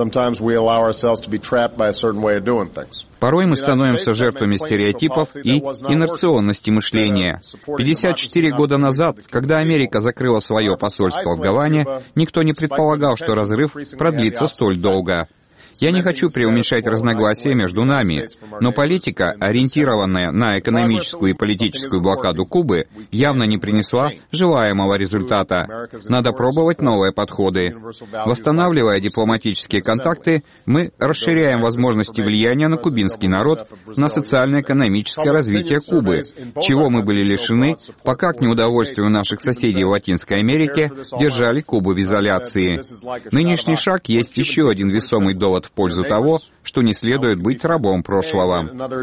Порой мы становимся жертвами стереотипов и инерционности мышления. пятьдесят четыре года назад, когда Америка закрыла свое посольство в Гаване, никто не предполагал, что разрыв продлится столь долго. Я не хочу преуменьшать разногласия между нами, но политика, ориентированная на экономическую и политическую блокаду Кубы, явно не принесла желаемого результата. Надо пробовать новые подходы. Восстанавливая дипломатические контакты, мы расширяем возможности влияния на кубинский народ, на социально-экономическое развитие Кубы, чего мы были лишены, пока, к неудовольствию наших соседей в Латинской Америке, держали Кубу в изоляции. Нынешний шаг есть еще один весомый довод в пользу того, что не следует быть рабом прошлого.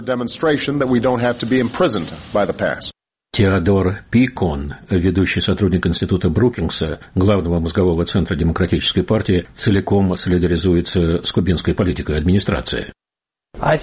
Теодор Пикон, ведущий сотрудник Института Брукингса, главного мозгового центра Демократической партии, целиком солидаризуется с кубинской политикой администрации. В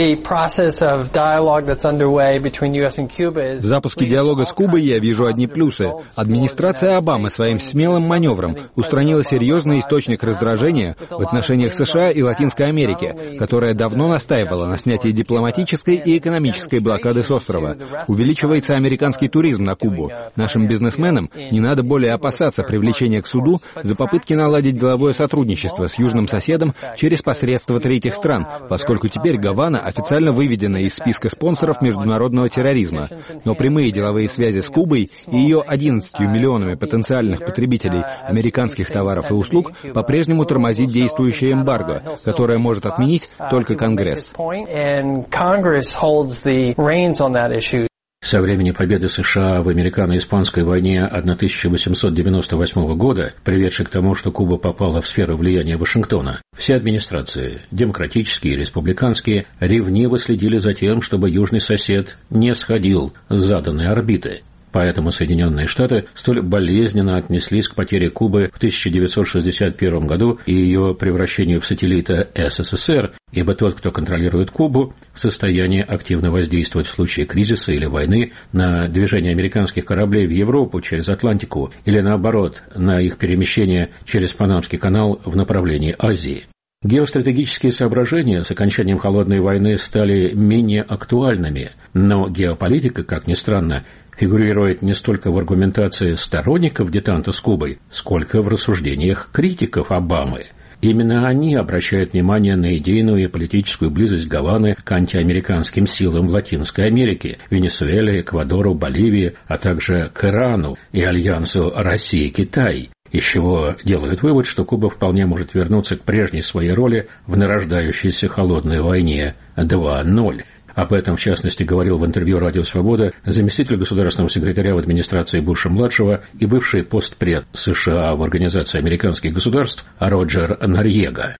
запуске диалога с Кубой я вижу одни плюсы. Администрация Обамы своим смелым маневром устранила серьезный источник раздражения в отношениях США и Латинской Америки, которая давно настаивала на снятии дипломатической и экономической блокады с острова. Увеличивается американский туризм на Кубу. Нашим бизнесменам не надо более опасаться привлечения к суду за попытки наладить деловое сотрудничество с южным соседом через посредство третьих стран, поскольку теперь Гавана официально выведена из списка спонсоров международного терроризма. Но прямые деловые связи с Кубой и ее одиннадцатью миллионами потенциальных потребителей американских товаров и услуг по-прежнему тормозит действующее эмбарго, которое может отменить только Конгресс. Со времени победы США в американо-испанской войне тысяча восемьсот девяносто восьмого года, приведшей к тому, что Куба попала в сферу влияния Вашингтона, все администрации, демократические и республиканские, ревниво следили за тем, чтобы южный сосед не сходил с заданной орбиты. Поэтому Соединенные Штаты столь болезненно отнеслись к потере Кубы в тысяча девятьсот шестьдесят первом году и ее превращению в сателлита СССР, ибо тот, кто контролирует Кубу, в состоянии активно воздействовать в случае кризиса или войны на движение американских кораблей в Европу через Атлантику или, наоборот, на их перемещение через Панамский канал в направлении Азии. Геостратегические соображения с окончанием Холодной войны стали менее актуальными, но геополитика, как ни странно, фигурирует не столько в аргументации сторонников детанта с Кубой, сколько в рассуждениях критиков Обамы. Именно они обращают внимание на идейную и политическую близость Гаваны к антиамериканским силам в Латинской Америке, Венесуэле, Эквадору, Боливии, а также к Ирану и альянсу Россия-Китай. из чего делают вывод, что Куба вполне может вернуться к прежней своей роли в нарождающейся холодной войне два ноль. Об этом, в частности, говорил в интервью «Радио Свобода» заместитель государственного секретаря в администрации Буша-младшего и бывший постпред США в Организации американских государств Роджер Норьега.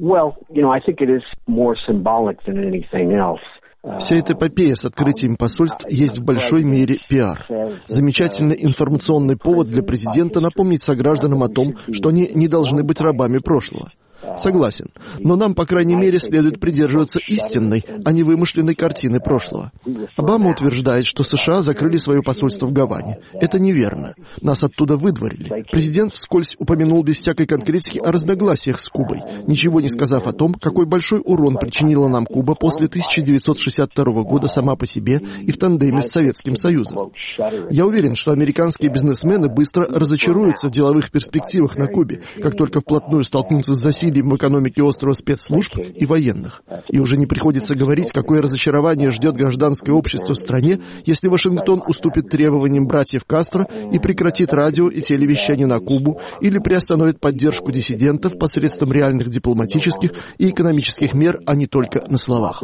Вся эта эпопея с открытием посольств есть в большой мере пиар. Замечательный информационный повод для президента напомнить согражданам о том, что они не должны быть рабами прошлого. Согласен, но нам, по крайней мере, следует придерживаться истинной, а не вымышленной картины прошлого. Обама утверждает, что США закрыли свое посольство в Гаване. Это неверно. Нас оттуда выдворили. Президент вскользь упомянул без всякой конкретики о разногласиях с Кубой, ничего не сказав о том, какой большой урон причинила нам Куба после тысяча девятьсот шестьдесят второго года сама по себе и в тандеме с Советским Союзом. Я уверен, что американские бизнесмены быстро разочаруются в деловых перспективах на Кубе, как только вплотную столкнутся с засильем в экономике острова спецслужб и военных. И уже не приходится говорить, какое разочарование ждет гражданское общество в стране, если Вашингтон уступит требованиям братьев Кастро и прекратит радио и телевещание на Кубу или приостановит поддержку диссидентов посредством реальных дипломатических и экономических мер, а не только на словах.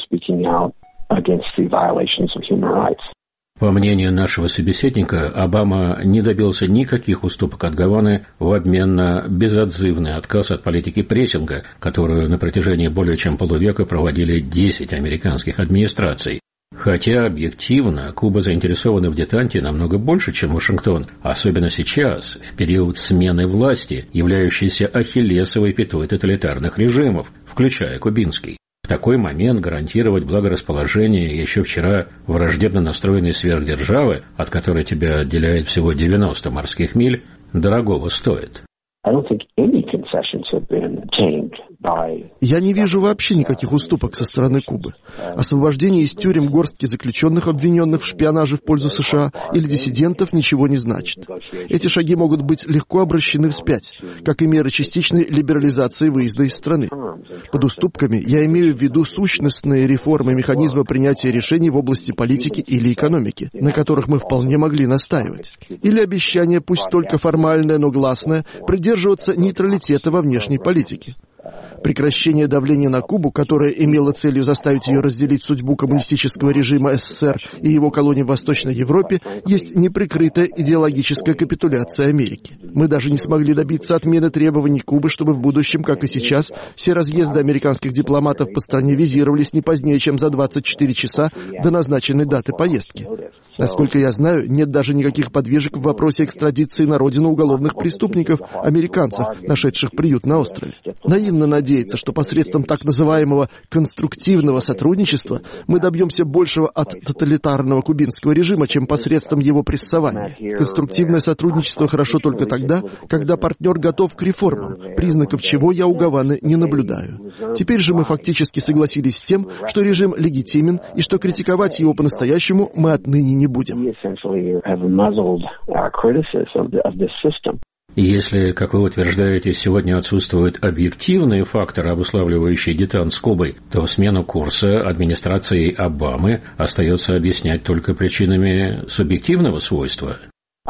По мнению нашего собеседника, Обама не добился никаких уступок от Гаваны в обмен на безотзывный отказ от политики прессинга, которую на протяжении более чем полувека проводили десять американских администраций. Хотя объективно Куба заинтересована в детанте намного больше, чем Вашингтон, особенно сейчас, в период смены власти, являющейся ахиллесовой пятой тоталитарных режимов, включая кубинский. В такой момент гарантировать благорасположение еще вчера враждебно настроенной сверхдержавы, от которой тебя отделяет всего девяносто морских миль, дорогого стоит. Я не вижу вообще никаких уступок со стороны Кубы. Освобождение из тюрем горстки заключенных, обвиненных в шпионаже в пользу США, или диссидентов ничего не значит. Эти шаги могут быть легко обращены вспять, как и меры частичной либерализации выезда из страны. Под уступками я имею в виду сущностные реформы механизма принятия решений в области политики или экономики, на которых мы вполне могли настаивать. Или обещание, пусть только формальное, но гласное, придерживаться нейтралитета во внешней политике. Прекращение давления на Кубу, которое имело целью заставить ее разделить судьбу коммунистического режима СССР и его колоний в Восточной Европе, есть неприкрытая идеологическая капитуляция Америки. Мы даже не смогли добиться отмены требований Кубы, чтобы в будущем, как и сейчас, все разъезды американских дипломатов по стране визировались не позднее, чем за двадцать четыре часа до назначенной даты поездки. Насколько я знаю, нет даже никаких подвижек в вопросе экстрадиции на родину уголовных преступников, американцев, нашедших приют на острове. Наивно надеяться, что посредством так называемого конструктивного сотрудничества мы добьемся большего от тоталитарного кубинского режима, чем посредством его прессования. Конструктивное сотрудничество хорошо только тогда, когда партнер готов к реформам, признаков чего я у Гаваны не наблюдаю. Теперь же мы фактически согласились с тем, что режим легитимен и что критиковать его по-настоящему мы отныне не будем. Если, как вы утверждаете, сегодня отсутствуют объективные факторы, обуславливающие детант с Кубой, то смену курса администрации Обамы остается объяснять только причинами субъективного свойства.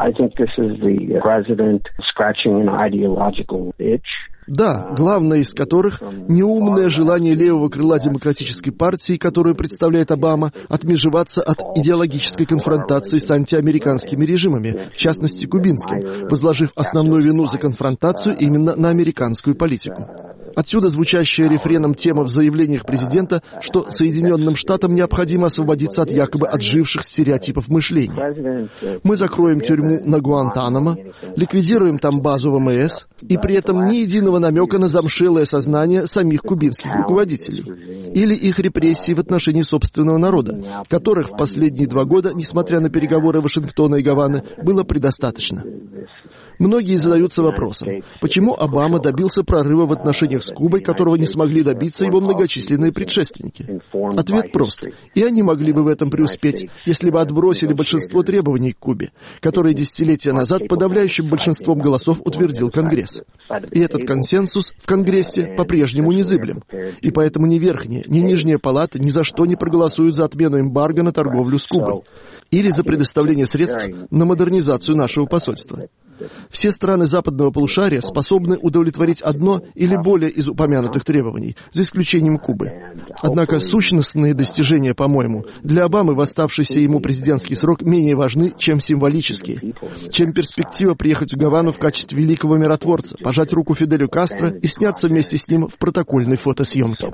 Да, главное из которых – неумное желание левого крыла демократической партии, которую представляет Обама, отмежеваться от идеологической конфронтации с антиамериканскими режимами, в частности кубинским, возложив основную вину за конфронтацию именно на американскую политику. Отсюда звучащая рефреном тема в заявлениях президента, что Соединенным Штатам необходимо освободиться от якобы отживших стереотипов мышления. Мы закроем тюрьму на Гуантанамо, ликвидируем там базу ВМС, и при этом ни единого намека на замшелое сознание самих кубинских руководителей или их репрессии в отношении собственного народа, которых в последние два года, несмотря на переговоры Вашингтона и Гаваны, было предостаточно. Многие задаются вопросом, почему Обама добился прорыва в отношениях с Кубой, которого не смогли добиться его многочисленные предшественники. Ответ прост. И они могли бы в этом преуспеть, если бы отбросили большинство требований к Кубе, которые десятилетия назад подавляющим большинством голосов утвердил Конгресс. И этот консенсус в Конгрессе по-прежнему незыблем. И поэтому ни верхняя, ни нижняя палаты ни за что не проголосуют за отмену эмбарго на торговлю с Кубой или за предоставление средств на модернизацию нашего посольства. Все страны западного полушария способны удовлетворить одно или более из упомянутых требований, за исключением Кубы. Однако сущностные достижения, по-моему, для Обамы в оставшийся ему президентский срок менее важны, чем символические, чем перспектива приехать в Гавану в качестве великого миротворца, пожать руку Фиделю Кастро и сняться вместе с ним в протокольной фотосъемке.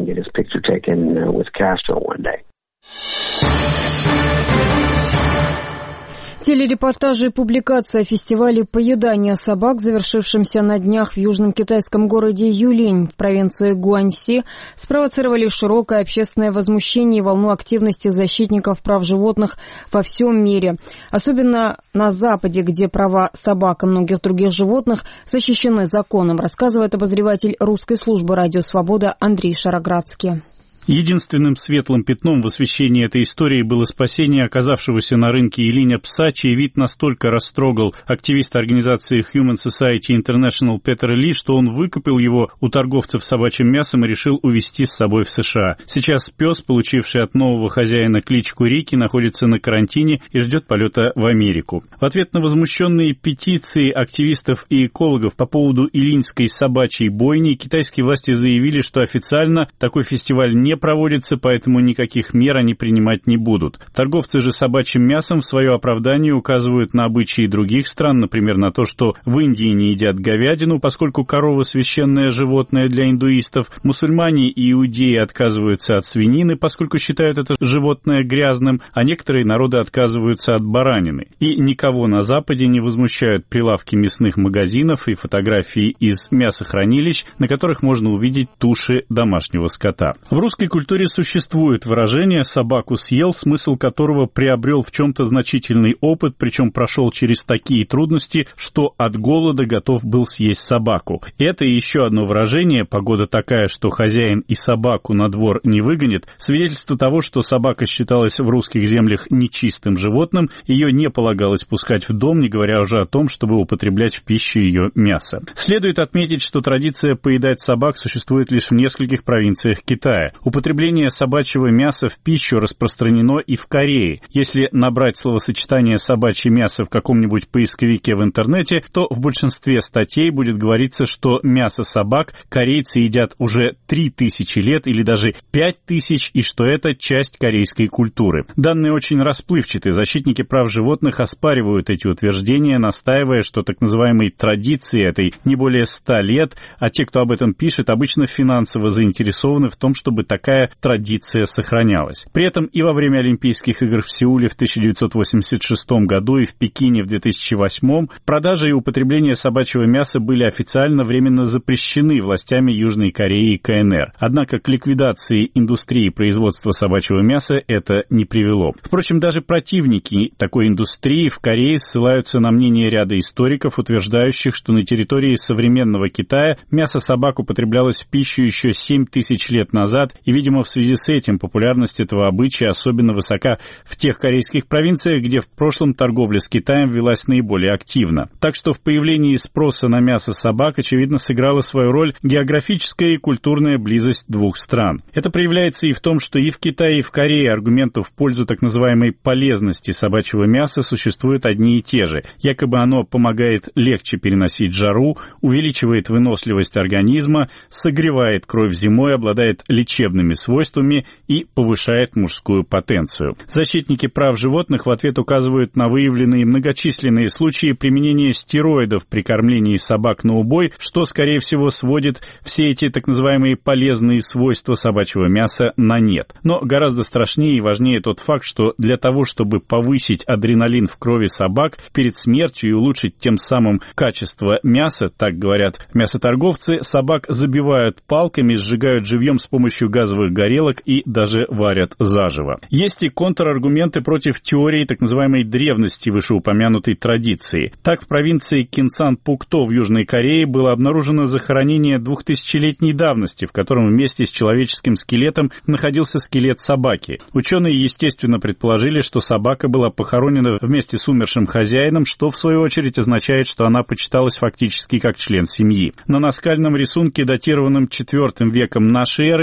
Телерепортажи и публикации о фестивале поедания собак, завершившемся на днях в южном китайском городе Юлинь в провинции Гуаньси, спровоцировали широкое общественное возмущение и волну активности защитников прав животных во всем мире. Особенно на Западе, где права собак и многих других животных защищены законом, рассказывает обозреватель русской службы «Радио Свобода» Андрей Шароградский. Единственным светлым пятном в освещении этой истории было спасение оказавшегося на рынке Илиня пса, чей вид настолько растрогал активиста организации Human Society International Петера Ли, что он выкупил его у торговцев собачьим мясом и решил увезти с собой в США. Сейчас пес, получивший от нового хозяина кличку Рики, находится на карантине и ждет полета в Америку. В ответ на возмущенные петиции активистов и экологов по поводу илиньской собачьей бойни, китайские власти заявили, что официально такой фестиваль не проводится, поэтому никаких мер они принимать не будут. Торговцы же собачьим мясом в свое оправдание указывают на обычаи других стран, например, на то, что в Индии не едят говядину, поскольку корова священное животное для индуистов, мусульмане и иудеи отказываются от свинины, поскольку считают это животное грязным, а некоторые народы отказываются от баранины. И никого на Западе не возмущают прилавки мясных магазинов и фотографии из мясохранилищ, на которых можно увидеть туши домашнего скота. В русской В русской культуре существует выражение «собаку съел», смысл которого приобрел в чем-то значительный опыт, причем прошел через такие трудности, что от голода готов был съесть собаку. Это и еще одно выражение «погода такая, что хозяин и собаку на двор не выгонит», свидетельство того, что собака считалась в русских землях нечистым животным, ее не полагалось пускать в дом, не говоря уже о том, чтобы употреблять в пищу ее мясо. Следует отметить, что традиция поедать собак существует лишь в нескольких провинциях Китая. Употребление собачьего мяса в пищу распространено и в Корее. Если набрать словосочетание «собачье мясо» в каком-нибудь поисковике в интернете, то в большинстве статей будет говориться, что мясо собак корейцы едят уже три тысячи лет или даже пять тысяч, и что это часть корейской культуры. Данные очень расплывчаты. Защитники прав животных оспаривают эти утверждения, настаивая, что так называемой традиции этой не более ста лет, а те, кто об этом пишет, обычно финансово заинтересованы в том, чтобы такая традиция сохранялась. При этом и во время Олимпийских игр в Сеуле в тысяча девятьсот восемьдесят шестом году и в Пекине в две тысячи восьмом продажа и употребление собачьего мяса были официально временно запрещены властями Южной Кореи и ка эн эр. Однако к ликвидации индустрии производства собачьего мяса это не привело. Впрочем, даже противники такой индустрии в Корее ссылаются на мнение ряда историков, утверждающих, что на территории современного Китая мясо собак употреблялось в пищу еще семь тысяч лет назад, и, видимо, в связи с этим популярность этого обычая особенно высока в тех корейских провинциях, где в прошлом торговля с Китаем велась наиболее активно. Так что в появлении спроса на мясо собак, очевидно, сыграла свою роль географическая и культурная близость двух стран. Это проявляется и в том, что и в Китае, и в Корее аргументов в пользу так называемой полезности собачьего мяса существуют одни и те же. Якобы оно помогает легче переносить жару, увеличивает выносливость организма, согревает кровь зимой, обладает лечебными свойствами и повышает мужскую потенцию. Защитники прав животных в ответ указывают на выявленные многочисленные случаи применения стероидов при кормлении собак на убой, что, скорее всего, сводит все эти так называемые полезные свойства собачьего мяса на нет. Но гораздо страшнее и важнее тот факт, что для того, чтобы повысить адреналин в крови собак перед смертью и улучшить тем самым качество мяса, так говорят мясоторговцы, собак забивают палками, сжигают живьем с помощью газовых горелок и даже варят заживо. Есть и контраргументы против теории так называемой древности вышеупомянутой традиции. Так, в провинции Кинсан-Пукто в Южной Корее было обнаружено захоронение двухтысячелетней давности, в котором вместе с человеческим скелетом находился скелет собаки. Ученые, естественно, предположили, что собака была похоронена вместе с умершим хозяином, что, в свою очередь, означает, что она почиталась фактически как член семьи. На наскальном рисунке, датированном четвёртым веком нашей эры, видны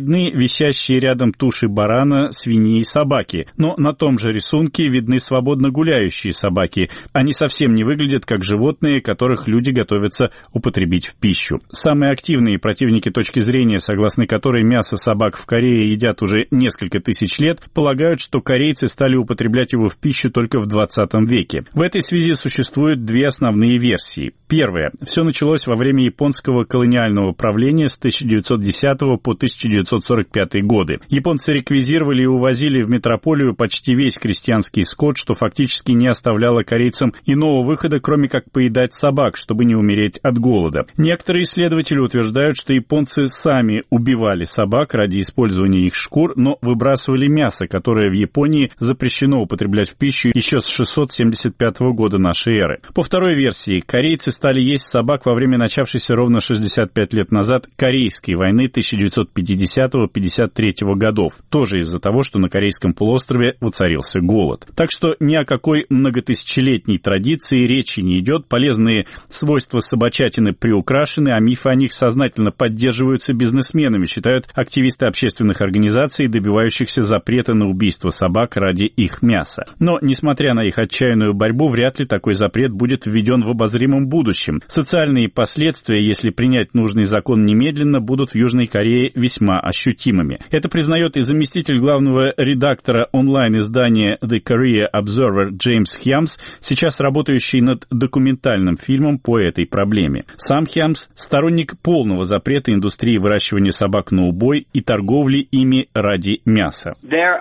видны висящие рядом туши барана, свиньи и собаки, но на том же рисунке видны свободно гуляющие собаки. Они совсем не выглядят как животные, которых люди готовятся употребить в пищу. Самые активные противники точки зрения, согласно которой мясо собак в Корее едят уже несколько тысяч лет, полагают, что корейцы стали употреблять его в пищу только в двадцатом веке. В этой связи существуют две основные версии. Первая. Все началось во время японского колониального правления с тысяча девятьсот десятого по тысяча девятьсот сорок пятый годы. Японцы реквизировали и увозили в метрополию почти весь крестьянский скот, что фактически не оставляло корейцам иного выхода, кроме как поедать собак, чтобы не умереть от голода. Некоторые исследователи утверждают, что японцы сами убивали собак ради использования их шкур, но выбрасывали мясо, которое в Японии запрещено употреблять в пищу еще с шестьсот семьдесят пятого года нашей эры. По второй версии, корейцы стали есть собак во время начавшейся ровно шестьдесят пять лет назад Корейской войны тысяча девятьсот пятидесятого — пятьдесят третьего годов, тоже из-за того, что на Корейском полуострове воцарился голод. Так что ни о какой многотысячелетней традиции речи не идет, полезные свойства собачатины приукрашены, а мифы о них сознательно поддерживаются бизнесменами, считают активисты общественных организаций, добивающихся запрета на убийство собак ради их мяса. Но, несмотря на их отчаянную борьбу, вряд ли такой запрет будет введен в обозримом будущем. Социальные последствия, если принять нужный закон немедленно, будут в Южной Корее весьма ощутимыми. Это признает и заместитель главного редактора онлайн-издания The Korea Observer Джеймс Хьямс, сейчас работающий над документальным фильмом по этой проблеме. Сам Хьямс – сторонник полного запрета индустрии выращивания собак на убой и торговли ими ради мяса.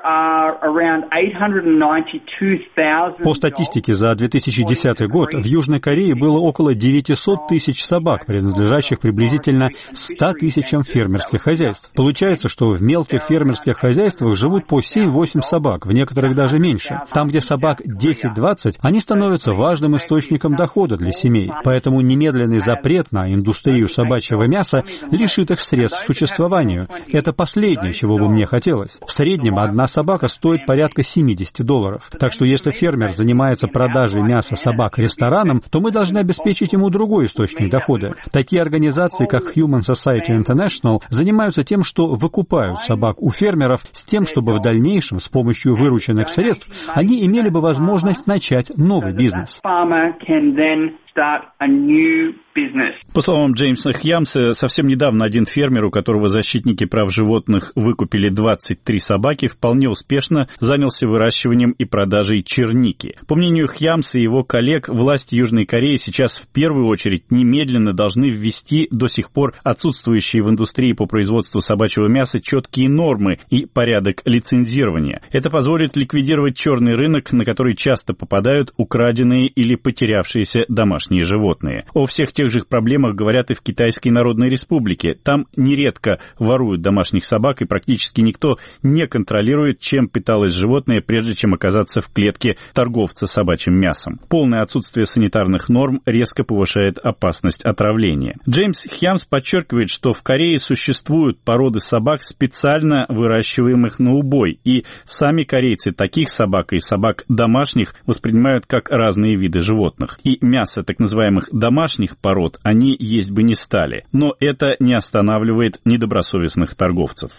По статистике за две тысячи десятый год в Южной Корее было около девятьсот тысяч собак, принадлежащих приблизительно ста тысячам фермерских хозяйств. Получается, что в мелких фермерских хозяйствах живут по семь-восемь собак, в некоторых даже меньше. Там, где собак десять-двадцать, они становятся важным источником дохода для семей. Поэтому немедленный запрет на индустрию собачьего мяса лишит их средств к существованию. Это последнее, чего бы мне хотелось. В среднем одна собака стоит порядка семьдесят долларов. Так что если фермер занимается продажей мяса собак ресторанам, то мы должны обеспечить ему другой источник дохода. Такие организации, как Human Society International, занимаются тем, что выкупают собак у фермеров с тем, чтобы в дальнейшем с помощью вырученных средств они имели бы возможность начать новый бизнес. По словам Джеймса Хьямса, совсем недавно один фермер, у которого защитники прав животных выкупили двадцать три собаки, вполне успешно занялся выращиванием и продажей черники. По мнению Хьямса и его коллег, власти Южной Кореи сейчас в первую очередь немедленно должны ввести до сих пор отсутствующие в индустрии по производству собачьего мяса четкие нормы и порядок лицензирования. Это позволит ликвидировать черный рынок, на который часто попадают украденные или потерявшиеся домашние животные. О всех тех же проблемах говорят и в Китайской Народной Республике. Там нередко воруют домашних собак, и практически никто не контролирует, чем питалось животное, прежде чем оказаться в клетке торговца собачьим мясом. Полное отсутствие санитарных норм резко повышает опасность отравления. Джеймс Хьямс подчеркивает, что в Корее существуют породы собак, специально выращиваемых на убой, и сами корейцы таких собак и собак домашних воспринимают как разные виды животных. И мясо так называемых домашних пород они есть бы не стали. Но это не останавливает недобросовестных торговцев.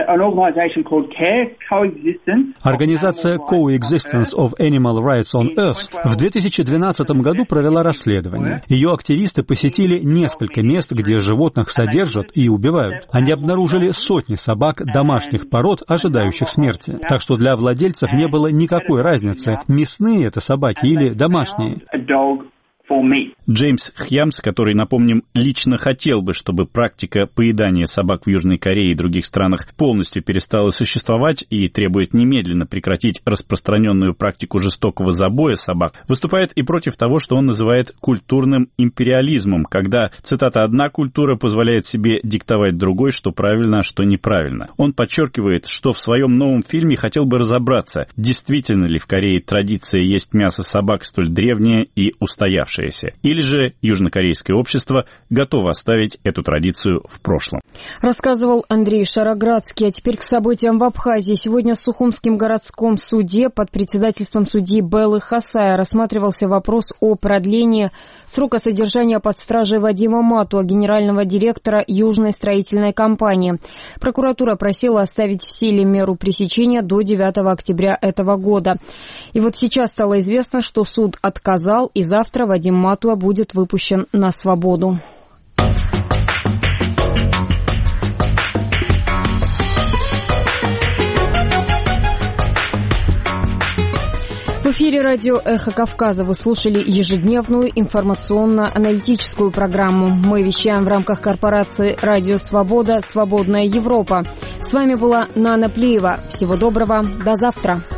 Организация Coexistence of Animal Rights on Earth в две тысячи двенадцатом году провела расследование. Ее активисты посетили несколько мест, где животных содержат и убивают. Они обнаружили сотни собак домашних пород, ожидающих смерти. Так что для владельцев не было никакой разницы, мясные это собаки или домашние. Джеймс Хьямс, который, напомним, лично хотел бы, чтобы практика поедания собак в Южной Корее и других странах полностью перестала существовать и требует немедленно прекратить распространенную практику жестокого забоя собак, выступает и против того, что он называет культурным империализмом, когда, цитата, «одна культура позволяет себе диктовать другой, что правильно, а что неправильно». Он подчеркивает, что в своем новом фильме хотел бы разобраться, действительно ли в Корее традиция есть мясо собак столь древняя и устоявшаяся. процессе. Или же южнокорейское общество готово оставить эту традицию в прошлом. Рассказывал Андрей Шароградский. А теперь к событиям в Абхазии. Сегодня в Сухумском городском суде под председательством судьи Беллы Хасая рассматривался вопрос о продлении срока содержания под стражей Вадима Матуа, генерального директора Южной строительной компании. Прокуратура просила оставить в силе меру пресечения до девятого октября этого года. И вот сейчас стало известно, что суд отказал, и завтра Вадим Матуа будет выпущен на свободу. В эфире радио «Эхо Кавказа» вы слушали ежедневную информационно-аналитическую программу. Мы вещаем в рамках корпорации «Радио Свобода. Свободная Европа». С вами была Нана Плиева. Всего доброго. До завтра.